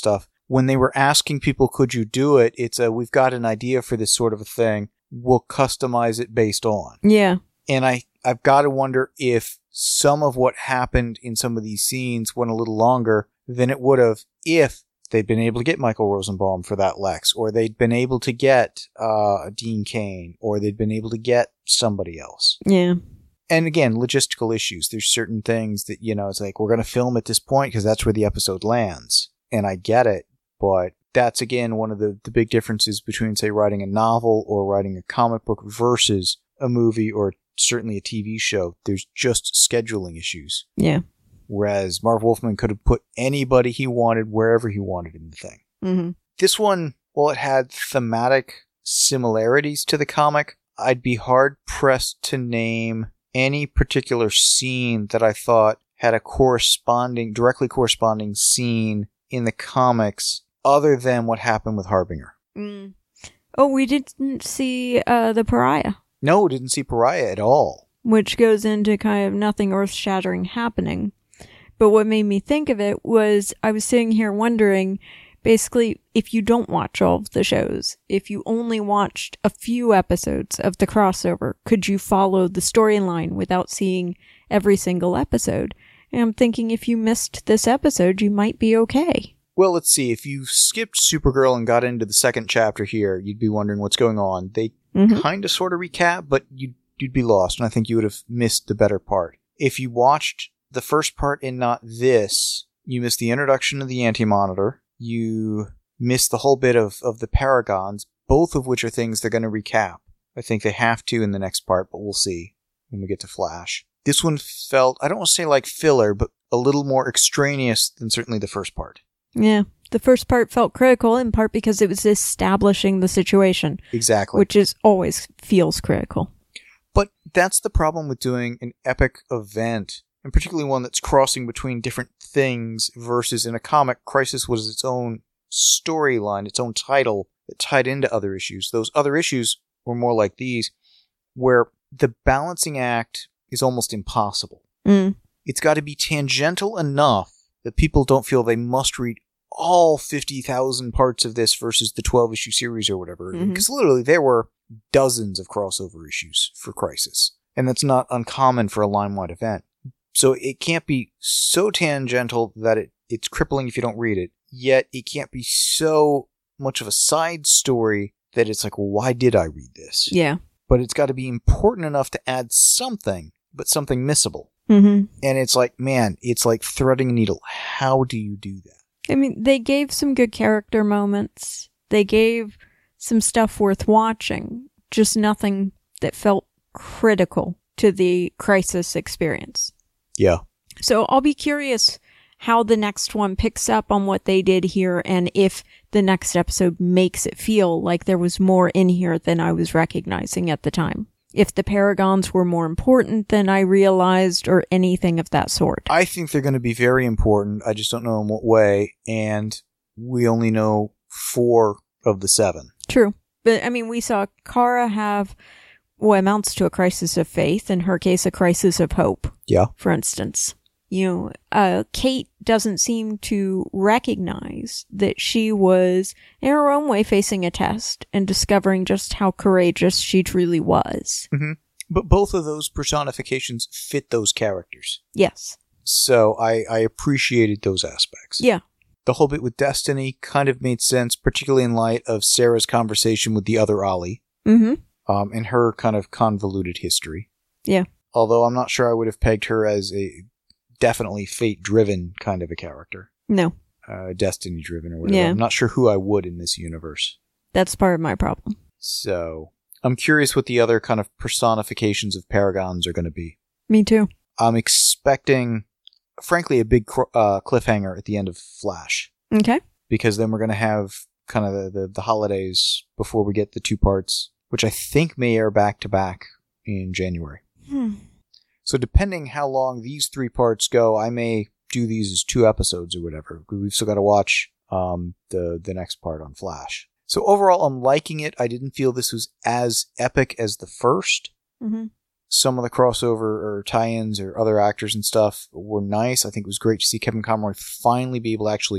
A: when they were asking people, could you do it? It's a, we've got an idea for this sort of a thing. We'll customize it based on.
B: Yeah.
A: And I, I've got to wonder if some of what happened in some of these scenes went a little longer than it would have if they'd been able to get Michael Rosenbaum for that Lex, or they'd been able to get uh, Dean Cain, or they'd been able to get somebody else.
B: Yeah.
A: And again, logistical issues. There's certain things that, you know, it's like, we're going to film at this point because that's where the episode lands. And I get it, but that's, again, one of the, the big differences between, say, writing a novel or writing a comic book versus a movie or certainly a T V show. There's just scheduling issues.
B: Yeah.
A: Whereas Marv Wolfman could have put anybody he wanted wherever he wanted in the thing.
B: Mm-hmm.
A: This one, while it had thematic similarities to the comic, I'd be hard-pressed to name any particular scene that I thought had a corresponding, directly corresponding scene in the comics other than what happened with Harbinger.
B: Mm. Oh, we didn't see uh, the Pariah.
A: No, didn't see Pariah at all.
B: Which goes into kind of nothing earth-shattering happening. But what made me think of it was I was sitting here wondering, basically, if you don't watch all of the shows, if you only watched a few episodes of the crossover, could you follow the storyline without seeing every single episode? And I'm thinking if you missed this episode, you might be okay.
A: Well, let's see. If you skipped Supergirl and got into the second chapter here, you'd be wondering what's going on. They mm-hmm. kind of sort of recap, but you'd, you'd be lost, and I think you would have missed the better part. If you watched the first part and not this, you missed the introduction of the Anti-Monitor. You missed the whole bit of, of the Paragons, both of which are things they're going to recap. I think they have to in the next part, but we'll see when we get to Flash. This one felt, I don't want to say like filler, but a little more extraneous than certainly the first part.
B: Yeah, the first part felt critical, in part because it was establishing the situation.
A: Exactly.
B: Which is always feels critical.
A: But that's the problem with doing an epic event, and particularly one that's crossing between different things versus in a comic, Crisis was its own storyline, its own title that tied into other issues. Those other issues were more like these, where the balancing act is almost impossible.
B: Mm.
A: It's got to be tangential enough that people don't feel they must read all fifty thousand parts of this versus the twelve-issue series or whatever. Mm-hmm. Because literally there were dozens of crossover issues for Crisis, and that's not uncommon for a line-wide event. So it can't be so tangential that it, it's crippling if you don't read it, yet it can't be so much of a side story that it's like, well, why did I read this?
B: Yeah.
A: But it's got to be important enough to add something, but something missable.
B: Mm-hmm.
A: And it's like, man, it's like threading a needle. How do you do that?
B: I mean, they gave some good character moments. They gave some stuff worth watching, just nothing that felt critical to the Crisis experience.
A: Yeah.
B: So I'll be curious how the next one picks up on what they did here, and if the next episode makes it feel like there was more in here than I was recognizing at the time. If the Paragons were more important than I realized, or anything of that sort.
A: I think they're going to be very important. I just don't know in what way, and we only know four of the seven.
B: True. But, I mean, we saw Kara have what amounts to a crisis of faith, in her case, a crisis of hope.
A: Yeah.
B: For instance. You know, uh, Kate doesn't seem to recognize that she was, in her own way, facing a test and discovering just how courageous she truly was.
A: Mm-hmm. But both of those personifications fit those characters.
B: Yes.
A: So I, I appreciated those aspects.
B: Yeah.
A: The whole bit with Destiny kind of made sense, particularly in light of Sarah's conversation with the other Ollie.
B: Mm-hmm.
A: Um, and her kind of convoluted history.
B: Yeah.
A: Although I'm not sure I would have pegged her as a definitely fate-driven kind of a character.
B: No.
A: Uh, Destiny-driven or whatever.
B: Yeah.
A: I'm not sure who I would in this universe.
B: That's part of my problem.
A: So, I'm curious what the other kind of personifications of Paragons are going to be.
B: Me too.
A: I'm expecting, frankly, a big uh, cliffhanger at the end of Flash.
B: Okay.
A: Because then we're going to have kind of the, the, the holidays before we get the two parts, which I think may air back-to-back in January.
B: Hmm.
A: So depending how long these three parts go, I may do these as two episodes or whatever. We've still got to watch um, the, the next part on Flash. So overall, I'm liking it. I didn't feel this was as epic as the first.
B: Mm-hmm.
A: Some of the crossover or tie-ins or other actors and stuff were nice. I think it was great to see Kevin Conroy finally be able to actually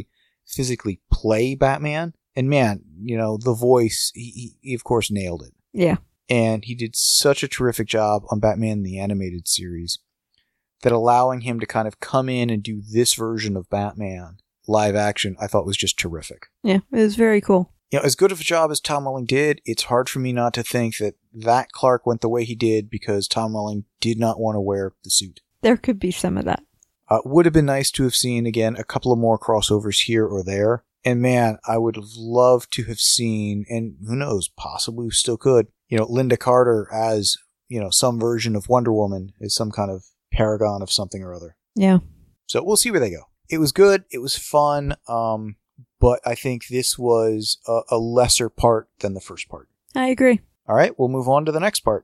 A: physically play Batman. And man, you know, the voice, he, he of course nailed it.
B: Yeah.
A: And he did such a terrific job on Batman the Animated Series that allowing him to kind of come in and do this version of Batman live action, I thought was just terrific.
B: Yeah, it was very cool.
A: You know, as good of a job as Tom Welling did, it's hard for me not to think that that Clark went the way he did because Tom Welling did not want to wear the suit.
B: There could be some of that.
A: Uh, would have been nice to have seen, again, a couple of more crossovers here or there. And man, I would have loved to have seen, and who knows, possibly still could, you know, Linda Carter as, you know, some version of Wonder Woman, as some kind of paragon of something or other.
B: Yeah.
A: So we'll see where they go. It was good. It was fun. Um, but I think this was a, a lesser part than the first part.
B: I agree.
A: All right, we'll move on to the next part.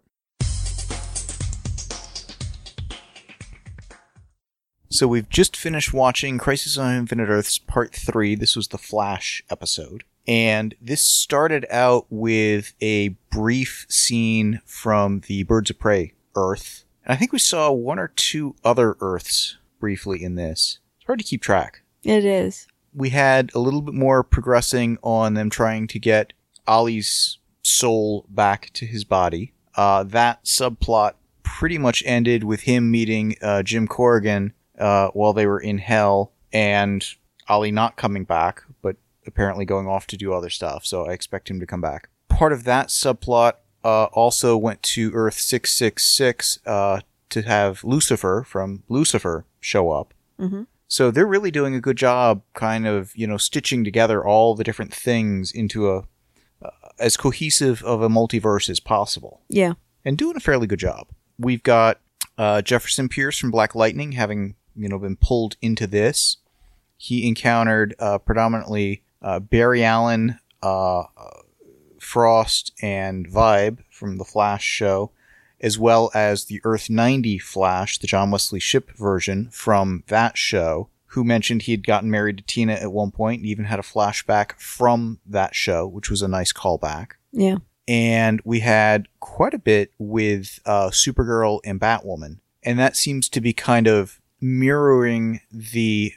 A: So we've just finished watching Crisis on Infinite Earths Part three. This was the Flash episode. And this started out with a brief scene from the Birds of Prey Earth. And I think we saw one or two other Earths briefly in this. It's hard to keep track.
B: It is.
A: We had a little bit more progressing on them trying to get Ollie's soul back to his body. Uh, that subplot pretty much ended with him meeting uh, Jim Corrigan uh, while they were in hell, and Ollie not coming back, but apparently going off to do other stuff, so I expect him to come back. Part of that subplot uh, also went to Earth six six six uh, to have Lucifer from Lucifer show up.
B: Mm-hmm.
A: So they're really doing a good job kind of, you know, stitching together all the different things into a uh, as cohesive of a multiverse as possible.
B: Yeah.
A: And doing a fairly good job. We've got uh, Jefferson Pierce from Black Lightning having, you know, been pulled into this. He encountered uh, predominantly uh, Barry Allen, uh, Frost, and Vibe from the Flash show, as well as the Earth ninety Flash, the John Wesley Shipp version from that show, who mentioned he had gotten married to Tina at one point and even had a flashback from that show, which was a nice callback.
B: Yeah.
A: And we had quite a bit with uh, Supergirl and Batwoman, and that seems to be kind of mirroring the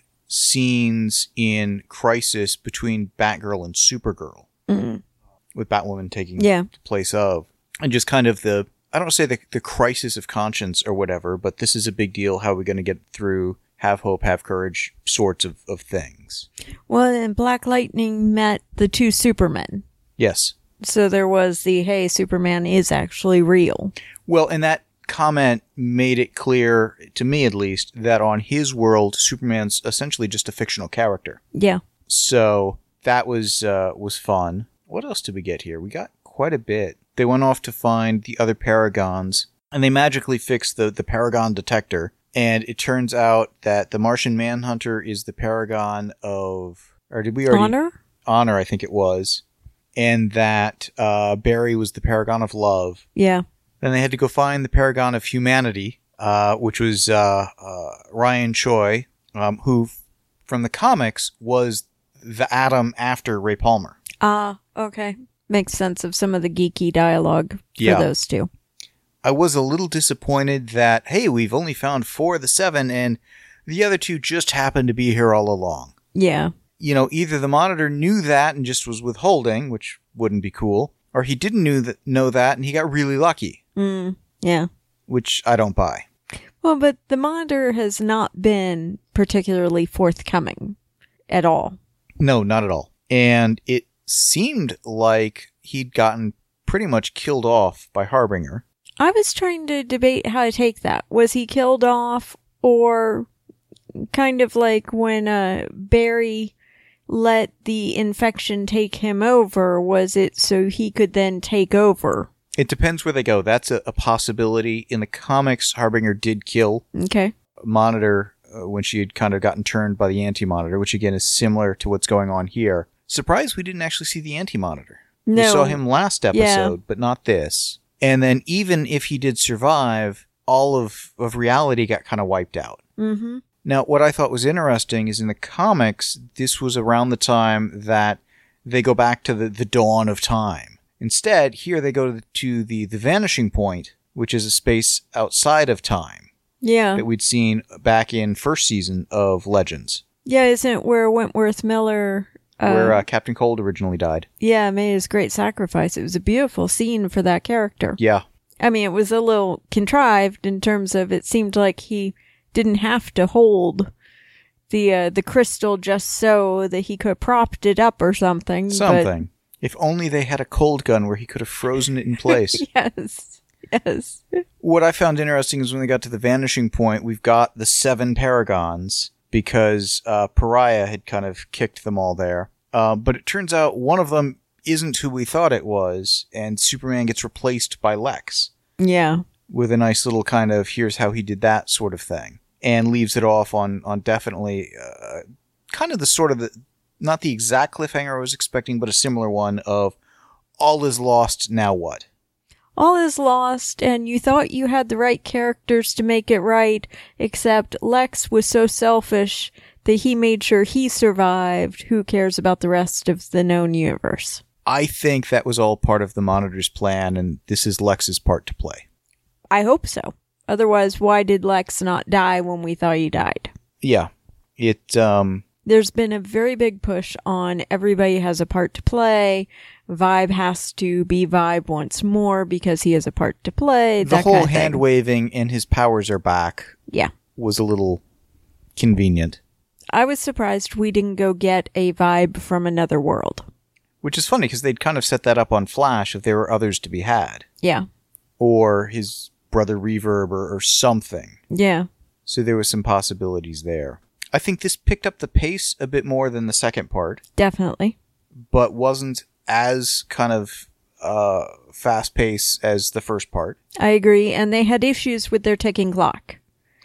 A: scenes in Crisis between Batgirl and Supergirl,
B: mm-hmm.
A: with Batwoman taking
B: yeah.
A: the place of, and just kind of the, I don't say the, the crisis of conscience or whatever, but this is a big deal. How are we going to get through have hope, have courage sorts of, of things?
B: Well, and Black Lightning met the two Supermen.
A: Yes.
B: So there was the, hey, Superman is actually real.
A: Well, and that comment made it clear, to me at least, that on his world, Superman's essentially just a fictional character.
B: Yeah.
A: So that was uh, was fun. What else did we get here? We got quite a bit. They went off to find the other Paragons, and they magically fixed the, the Paragon detector. And it turns out that the Martian Manhunter is the Paragon of... Or did we already...
B: Honor?
A: Honor, I think it was. And that uh, Barry was the Paragon of Love.
B: Yeah.
A: Then they had to go find the Paragon of Humanity, uh, which was uh, uh, Ryan Choi, um, who, from the comics, was the Atom after Ray Palmer.
B: Ah, uh, okay. Makes sense of some of the geeky dialogue for
A: yeah.
B: those two.
A: I was a little disappointed that, hey, we've only found four of the seven, and the other two just happened to be here all along.
B: Yeah.
A: You know, either the Monitor knew that and just was withholding, which wouldn't be cool, or he didn't knew that, know that and he got really lucky.
B: Mm, yeah.
A: Which I don't buy.
B: Well, but the Monitor has not been particularly forthcoming at all.
A: No, not at all. And it seemed like he'd gotten pretty much killed off by Harbinger.
B: I was trying to debate how to take that. Was he killed off, or kind of like when uh, Barry let the infection take him over, was it so he could then take over?
A: It depends where they go. That's a, a possibility. In the comics, Harbinger did kill
B: okay.
A: Monitor uh, when she had kind of gotten turned by the Anti-Monitor, which again is similar to what's going on here. Surprised we didn't actually see the Anti-Monitor.
B: No.
A: We saw him last episode,
B: yeah.
A: but not this. And then even if he did survive, all of, of reality got kind of wiped out.
B: Mm-hmm.
A: Now, what I thought was interesting is in the comics, this was around the time that they go back to the, the dawn of time. Instead, here they go to the, to the, the vanishing point, which is a space outside of time.
B: Yeah.
A: That we'd seen back in first season of Legends.
B: Yeah, isn't where Wentworth Miller... Uh,
A: where uh, Captain Cold originally died.
B: Yeah, made his great sacrifice. It was a beautiful scene for that character.
A: Yeah.
B: I mean, it was a little contrived in terms of it seemed like he didn't have to hold the uh, the crystal just so that he could have propped it up or something.
A: Something. But... if only they had a cold gun where he could have frozen it in place.
B: Yes. Yes.
A: What I found interesting is when we got to the vanishing point, we've got the seven Paragons because uh, Pariah had kind of kicked them all there. Uh, but it turns out one of them isn't who we thought it was, and Superman gets replaced by Lex.
B: Yeah.
A: With a nice little kind of, here's how he did that sort of thing. And leaves it off on, on definitely uh, kind of the sort of, the, not the exact cliffhanger I was expecting, but a similar one of, all is lost, now what?
B: All is lost, and you thought you had the right characters to make it right, except Lex was so selfish that he made sure he survived. Who cares about the rest of the known universe?
A: I think that was all part of the Monitor's plan, and this is Lex's part to play.
B: I hope so. Otherwise, why did Lex not die when we thought he died?
A: Yeah. It, um...
B: There's been a very big push on everybody has a part to play. Vibe has to be Vibe once more because he has a part to play.
A: The
B: that
A: whole
B: kind of
A: hand
B: thing.
A: waving and his powers are back.
B: Yeah.
A: Was a little convenient.
B: I was surprised we didn't go get a Vibe from another world.
A: Which is funny because they'd kind of set that up on Flash if there were others to be had.
B: Yeah.
A: Or his brother Reverb or, or something.
B: Yeah.
A: So there was some possibilities there. I think this picked up the pace a bit more than the second part.
B: Definitely.
A: But wasn't as kind of uh, fast pace as the first part.
B: I agree. And they had issues with their ticking clock.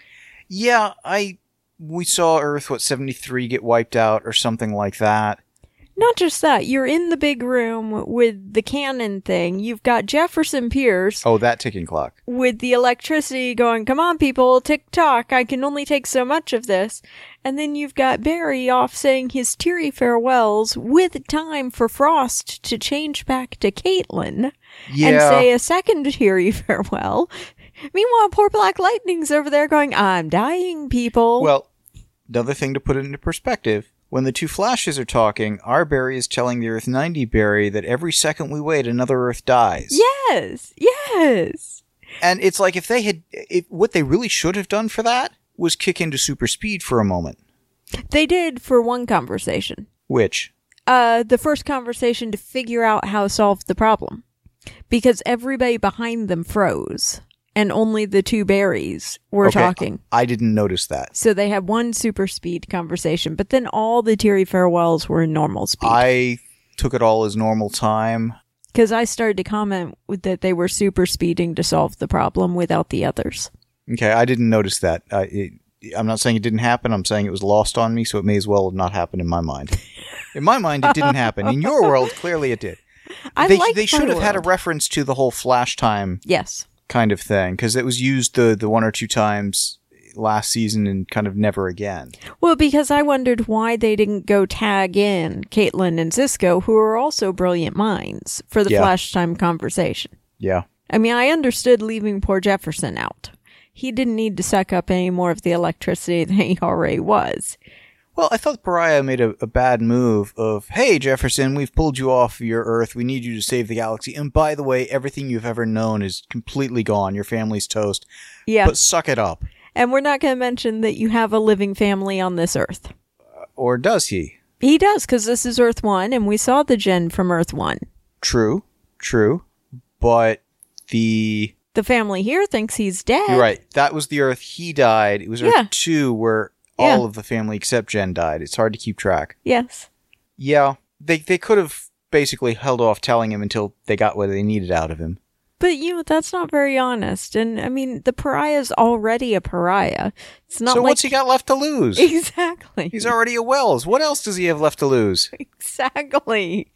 A: Yeah, I we saw Earth, what, seventy-three get wiped out or something like that.
B: Not just that, you're in the big room with the cannon thing. You've got Jefferson Pierce.
A: Oh, that ticking clock.
B: With the electricity going, come on, people, tick tock. I can only take so much of this. And then you've got Barry off saying his teary farewells with time for Frost to change back to Caitlin
A: Yeah.
B: and say a second teary farewell. Meanwhile, poor Black Lightning's over there going, I'm dying, people.
A: Well, another thing to put it into perspective. When the two Flashes are talking, our Barry is telling the Earth ninety Barry that every second we wait, another Earth dies.
B: Yes, yes.
A: And it's like if they had, if, what they really should have done for that was kick into super speed for a moment.
B: They did for one conversation.
A: Which?
B: Uh, the first conversation to figure out how to solve the problem. Because everybody behind them froze. And only the two Barrys were
A: okay,
B: talking.
A: I didn't notice that.
B: So they had one super speed conversation, but then all the teary farewells were in normal speed.
A: I took it all as normal time.
B: Because I started to comment with that they were super speeding to solve the problem without the others.
A: Okay, I didn't notice that. Uh, it, I'm not saying it didn't happen. I'm saying it was lost on me, so it may as well have not happened in my mind. In my mind, it didn't happen. In your world, clearly it did.
B: I
A: they
B: like
A: they should have
B: world.
A: had a reference to the whole Flash time.
B: Yes.
A: Kind of thing, because it was used the, the one or two times last season and kind of never again.
B: Well, because I wondered why they didn't go tag in Caitlin and Cisco, who are also brilliant minds, for the
A: Yeah.
B: Flash time conversation.
A: Yeah.
B: I mean, I understood leaving poor Jefferson out. He didn't need to suck up any more of the electricity than he already was.
A: Well, I thought Pariah made a, a bad move of, hey, Jefferson, we've pulled you off your Earth. We need you to save the galaxy. And by the way, everything you've ever known is completely gone. Your family's toast.
B: Yeah.
A: But suck it up.
B: And we're not going to mention that you have a living family on this Earth.
A: Uh, or does he?
B: He does, because this is Earth one, and we saw the gen from Earth one.
A: True. True. But the...
B: The family here thinks he's dead.
A: You're right. That was the Earth he died. It was Earth
B: Yeah.
A: two where
B: Yeah.
A: all of the family except Jen died. It's hard to keep track.
B: Yes.
A: Yeah. They they could have basically held off telling him until they got what they needed out of him.
B: But, you know, that's not very honest. And, I mean, the pariah's already a pariah. It's not
A: so
B: like...
A: what's he got left to lose?
B: Exactly.
A: He's already a Wells. What else does he have left to lose?
B: Exactly.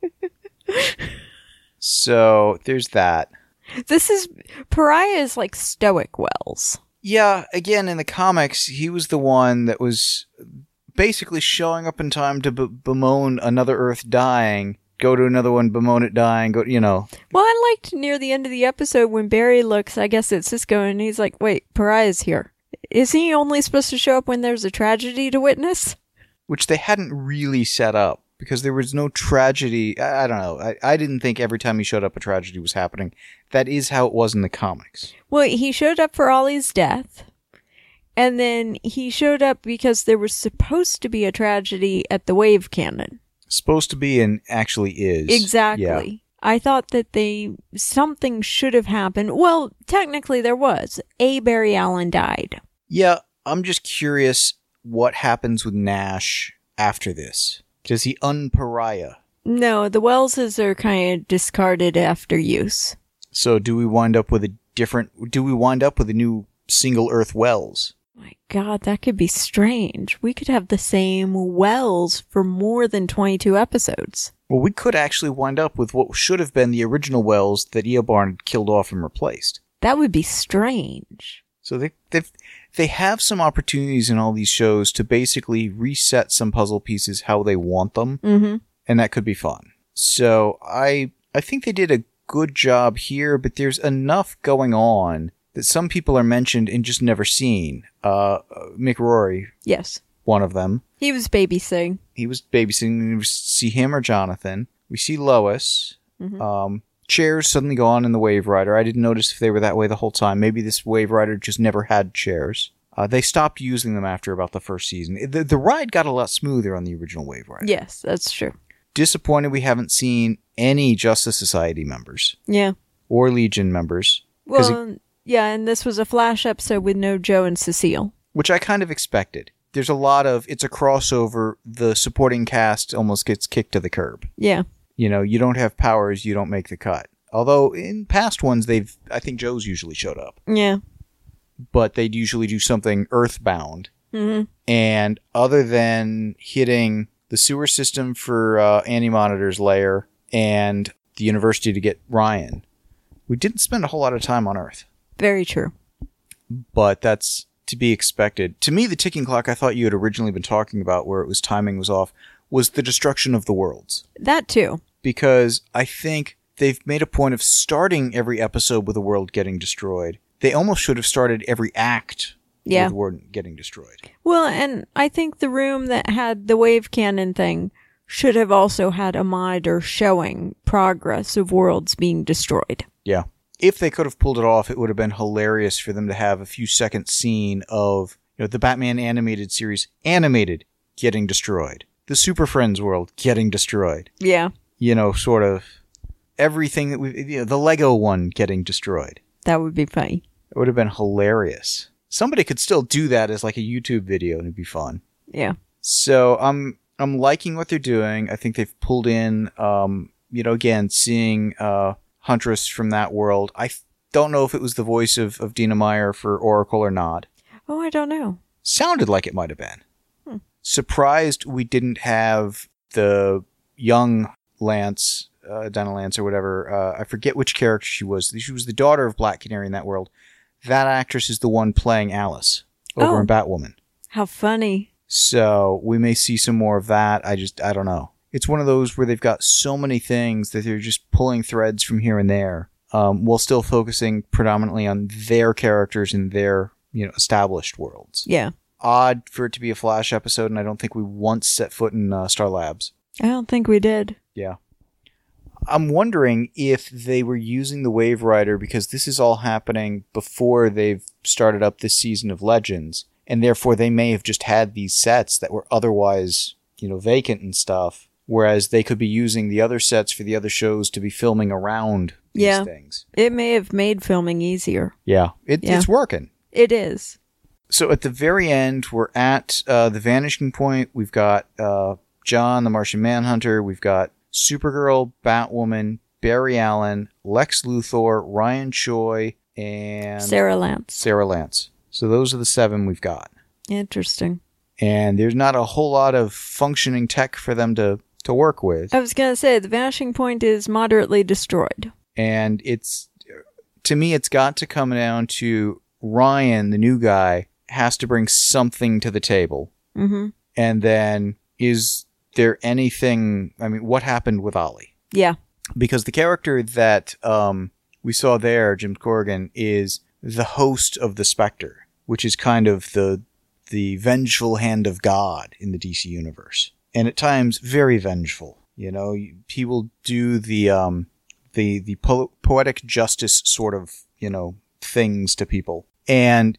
A: So, there's that.
B: This is... Pariah is like stoic Wells.
A: Yeah, again, in the comics, he was the one that was basically showing up in time to b- bemoan another Earth dying, go to another one, bemoan it dying, go, you know.
B: Well, I liked near the end of the episode when Barry looks, I guess, at Cisco, and he's like, wait, Pariah's here. Is he only supposed to show up when there's a tragedy to witness?
A: which they hadn't really set up because there was no tragedy. I, I don't know. I, I didn't think every time he showed up a tragedy was happening. That is how it was in the comics.
B: Well, he showed up for Ollie's death, and then he showed up because there was supposed to be a tragedy at the wave cannon.
A: Supposed to be and actually is.
B: Exactly.
A: Yeah.
B: I thought that they something should have happened. Well, technically there was. A. Barry Allen died.
A: Yeah, I'm just curious what happens with Nash after this. Does he unpariah?
B: No, the Welleses are kind of discarded after use.
A: So do we wind up with a different... Do we wind up with a new single Earth Wells?
B: My God, that could be strange. We could have the same Wells for more than twenty-two episodes.
A: Well, we could actually wind up with what should have been the original Wells that Eobard killed off and replaced.
B: That would be strange.
A: So they they they have some opportunities in all these shows to basically reset some puzzle pieces how they want them,
B: Mm-hmm.
A: and that could be fun. So I I think they did a good job here, but there's enough going on that some people are mentioned and just never seen. Uh, Mick Rory,
B: Yes.
A: one of them.
B: He was babysitting.
A: He was babysitting. We see him or Jonathan. We see Lois.
B: Mhm.
A: Um, chairs suddenly go on in the Wave Rider. I didn't notice if they were that way the whole time. Maybe this Wave Rider just never had chairs. Uh, they stopped using them after about the first season. The, the ride got a lot smoother on the original Wave Rider.
B: Yes, that's true.
A: Disappointed we haven't seen any Justice Society members
B: Yeah.
A: or Legion members. 'Cause it-
B: Well, yeah, and this was a Flash episode with no Joe and Cecile.
A: which I kind of expected. There's a lot of, it's a crossover, the supporting cast almost gets kicked to the curb.
B: Yeah.
A: You know, you don't have powers, you don't make the cut. Although in past ones, they've, I think Joe's usually showed up.
B: Yeah.
A: But they'd usually do something earthbound.
B: Mm-hmm.
A: And other than hitting the sewer system for uh, Anti-Monitor's lair and the university to get Ryan, we didn't spend a whole lot of time on Earth.
B: Very true.
A: But that's to be expected. To me, the ticking clock I thought you had originally been talking about, where it was timing was off, was the destruction of the worlds.
B: That too.
A: Because I think they've made a point of starting every episode with a world getting destroyed. They almost should have started every act
B: Yeah.
A: with a world getting destroyed.
B: Well, and I think the room that had the wave cannon thing should have also had a monitor showing progress of worlds being destroyed.
A: Yeah. If they could have pulled it off, it would have been hilarious for them to have a few second scene of, you know, the Batman animated series animated getting destroyed. The Super Friends world getting destroyed.
B: Yeah.
A: You know, sort of everything that we, you know, the Lego one getting destroyed.
B: That would be funny.
A: It would have been hilarious. Somebody could still do that as like a YouTube video and it'd be fun.
B: Yeah.
A: So I'm I'm liking what they're doing. I think they've pulled in, um, you know, again, seeing uh, Huntress from that world. I f- don't know if it was the voice of, of Dina Meyer for Oracle or not.
B: Oh, I don't know.
A: Sounded like it might have been.
B: Hmm.
A: Surprised we didn't have the young Lance, uh, Dinah Lance or whatever. Uh, I forget which character she was. She was the daughter of Black Canary in that world. That actress is the one playing Alice over
B: Oh.
A: in Batwoman.
B: How funny.
A: So we may see some more of that. I just, I don't know. It's one of those where they've got so many things that they're just pulling threads from here and there, um, while still focusing predominantly on their characters in their, you know, established worlds.
B: Yeah.
A: Odd for it to be a Flash episode, and I don't think we once set foot in uh, Star Labs.
B: I don't think we did.
A: Yeah. I'm wondering if they were using the Wave Rider because this is all happening before they've started up this season of Legends, and therefore they may have just had these sets that were otherwise, you know, vacant and stuff, whereas they could be using the other sets for the other shows to be filming around these
B: Yeah.
A: things.
B: It may have made filming easier.
A: Yeah, it,
B: Yeah.
A: it's working.
B: It is.
A: So at the very end, we're at uh, the Vanishing Point. We've got uh, John, the Martian Manhunter. We've got Supergirl, Batwoman, Barry Allen, Lex Luthor, Ryan Choi, and
B: Sarah Lance.
A: Sarah Lance. So those are the seven we've got.
B: Interesting.
A: And there's not a whole lot of functioning tech for them to, to work with.
B: I was going to say, the vanishing point is moderately destroyed.
A: And it's, to me, it's got to come down to Ryan, the new guy, has to bring something to the table.
B: Mm-hmm.
A: And then is there anything, I mean, what happened with Ollie?
B: Yeah.
A: Because the character that um, we saw there, Jim Corrigan, is the host of the Spectre, which is kind of the the vengeful hand of God in the D C universe. And at times, very vengeful. You know, he will do the, um, the, the po- poetic justice sort of, you know, things to people. And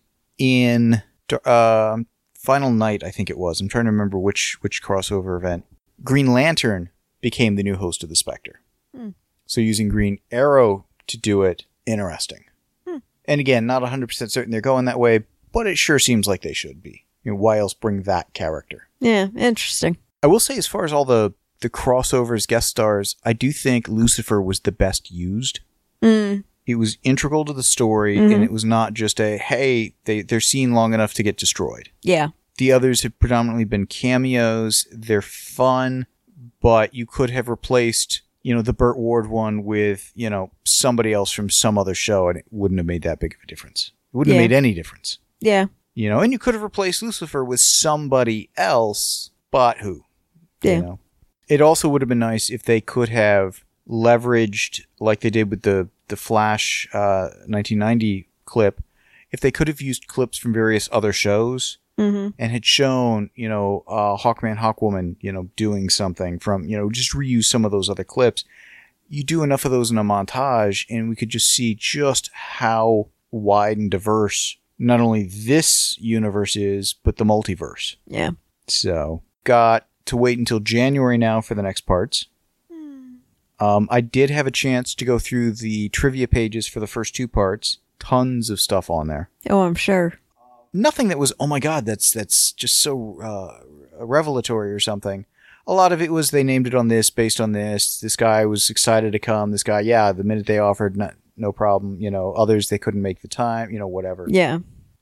A: in, uh, Final Night, I think it was, I'm trying to remember which, which crossover event, Green Lantern became the new host of the Spectre. Hmm. So using Green Arrow to do it, interesting. Hmm. And again, not one hundred percent certain they're going that way, but it sure seems like they should be. You know, why else bring that character?
B: Yeah, interesting.
A: I will say, as far as all the, the crossovers, guest stars, I do think Lucifer was the best used. Mm. It was integral to the story, mm-hmm. and it was not just a, hey, they, they're seen long enough to get destroyed.
B: Yeah.
A: The others have predominantly been cameos. They're fun, but you could have replaced, you know, the Burt Ward one with, you know, somebody else from some other show, and it wouldn't have made that big of a difference. It wouldn't yeah. have made any difference.
B: Yeah.
A: You know, and you could have replaced Lucifer with somebody else, but who?
B: Yeah.
A: You know? It also would have been nice if they could have leveraged, like they did with the, the Flash uh, nineteen ninety clip, if they could have used clips from various other shows mm-hmm. and had shown, you know, uh, Hawkman, Hawkwoman, you know, doing something from, you know, just reuse some of those other clips. You do enough of those in a montage, and we could just see just how wide and diverse not only this universe is, but the multiverse.
B: Yeah.
A: So, got to wait until January now for the next parts. Mm. Um, I did have a chance to go through the trivia pages for the first two parts. Tons of stuff on there.
B: Oh, I'm sure.
A: Nothing that was, oh my god, that's that's just so uh, revelatory or something. A lot of it was they named it on this, based on this. This guy was excited to come. This guy, yeah, the minute they offered, no, no problem. You know, others, they couldn't make the time, you know, whatever.
B: Yeah.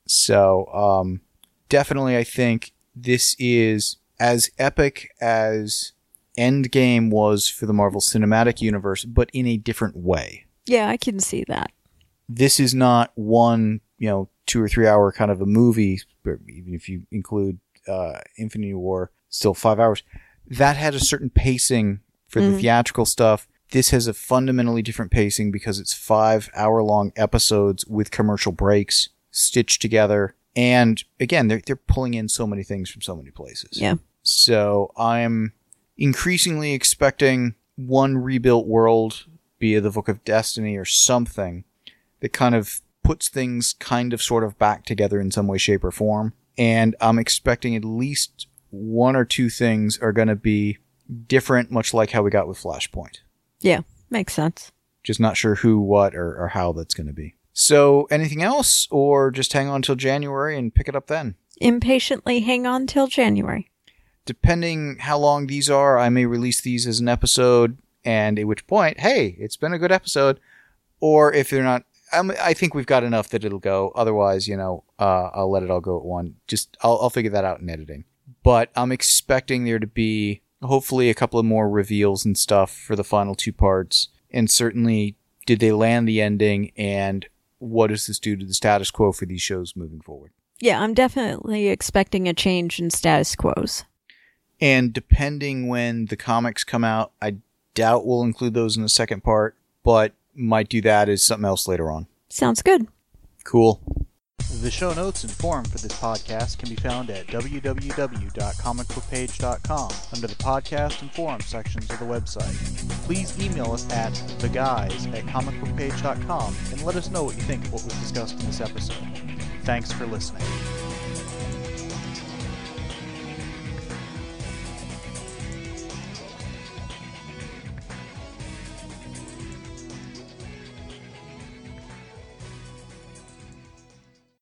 A: So, um, definitely I think this is as epic as Endgame was for the Marvel Cinematic Universe, but in a different way.
B: Yeah, I can see that.
A: This is not one, you know, two or three hour kind of a movie, even if you include uh, Infinity War, still five hours. That had a certain pacing for mm-hmm. the theatrical stuff. This has a fundamentally different pacing because it's five hour long episodes with commercial breaks stitched together. And again, they're, they're pulling in so many things from so many places.
B: Yeah.
A: So I'm increasingly expecting one rebuilt world, be it the Book of Destiny or something, that kind of puts things kind of sort of back together in some way, shape, or form. And I'm expecting at least one or two things are going to be different, much like how we got with Flashpoint.
B: Yeah, makes sense.
A: Just not sure who, what, or, or how that's going to be. So anything else, or just hang on till January and pick it up then?
B: Impatiently hang on till January.
A: Depending how long these are, I may release these as an episode, and at which point, hey, it's been a good episode. Or if they're not, I'm, I think we've got enough that it'll go. Otherwise, you know, uh, I'll let it all go at one. Just, I'll, I'll figure that out in editing. But I'm expecting there to be hopefully a couple of more reveals and stuff for the final two parts. And certainly, did they land the ending, and what does this do to the status quo for these shows moving forward?
B: Yeah, I'm definitely expecting a change in status quos.
A: And depending when the comics come out, I doubt we'll include those in the second part, but might do that as something else later on.
B: Sounds good.
A: Cool. The show notes and forum for this podcast can be found at w w w dot comic book page dot com under the podcast and forum sections of the website. Please email us at the guys at comic book page dot com and let us know what you think of what was discussed in this episode. Thanks for listening.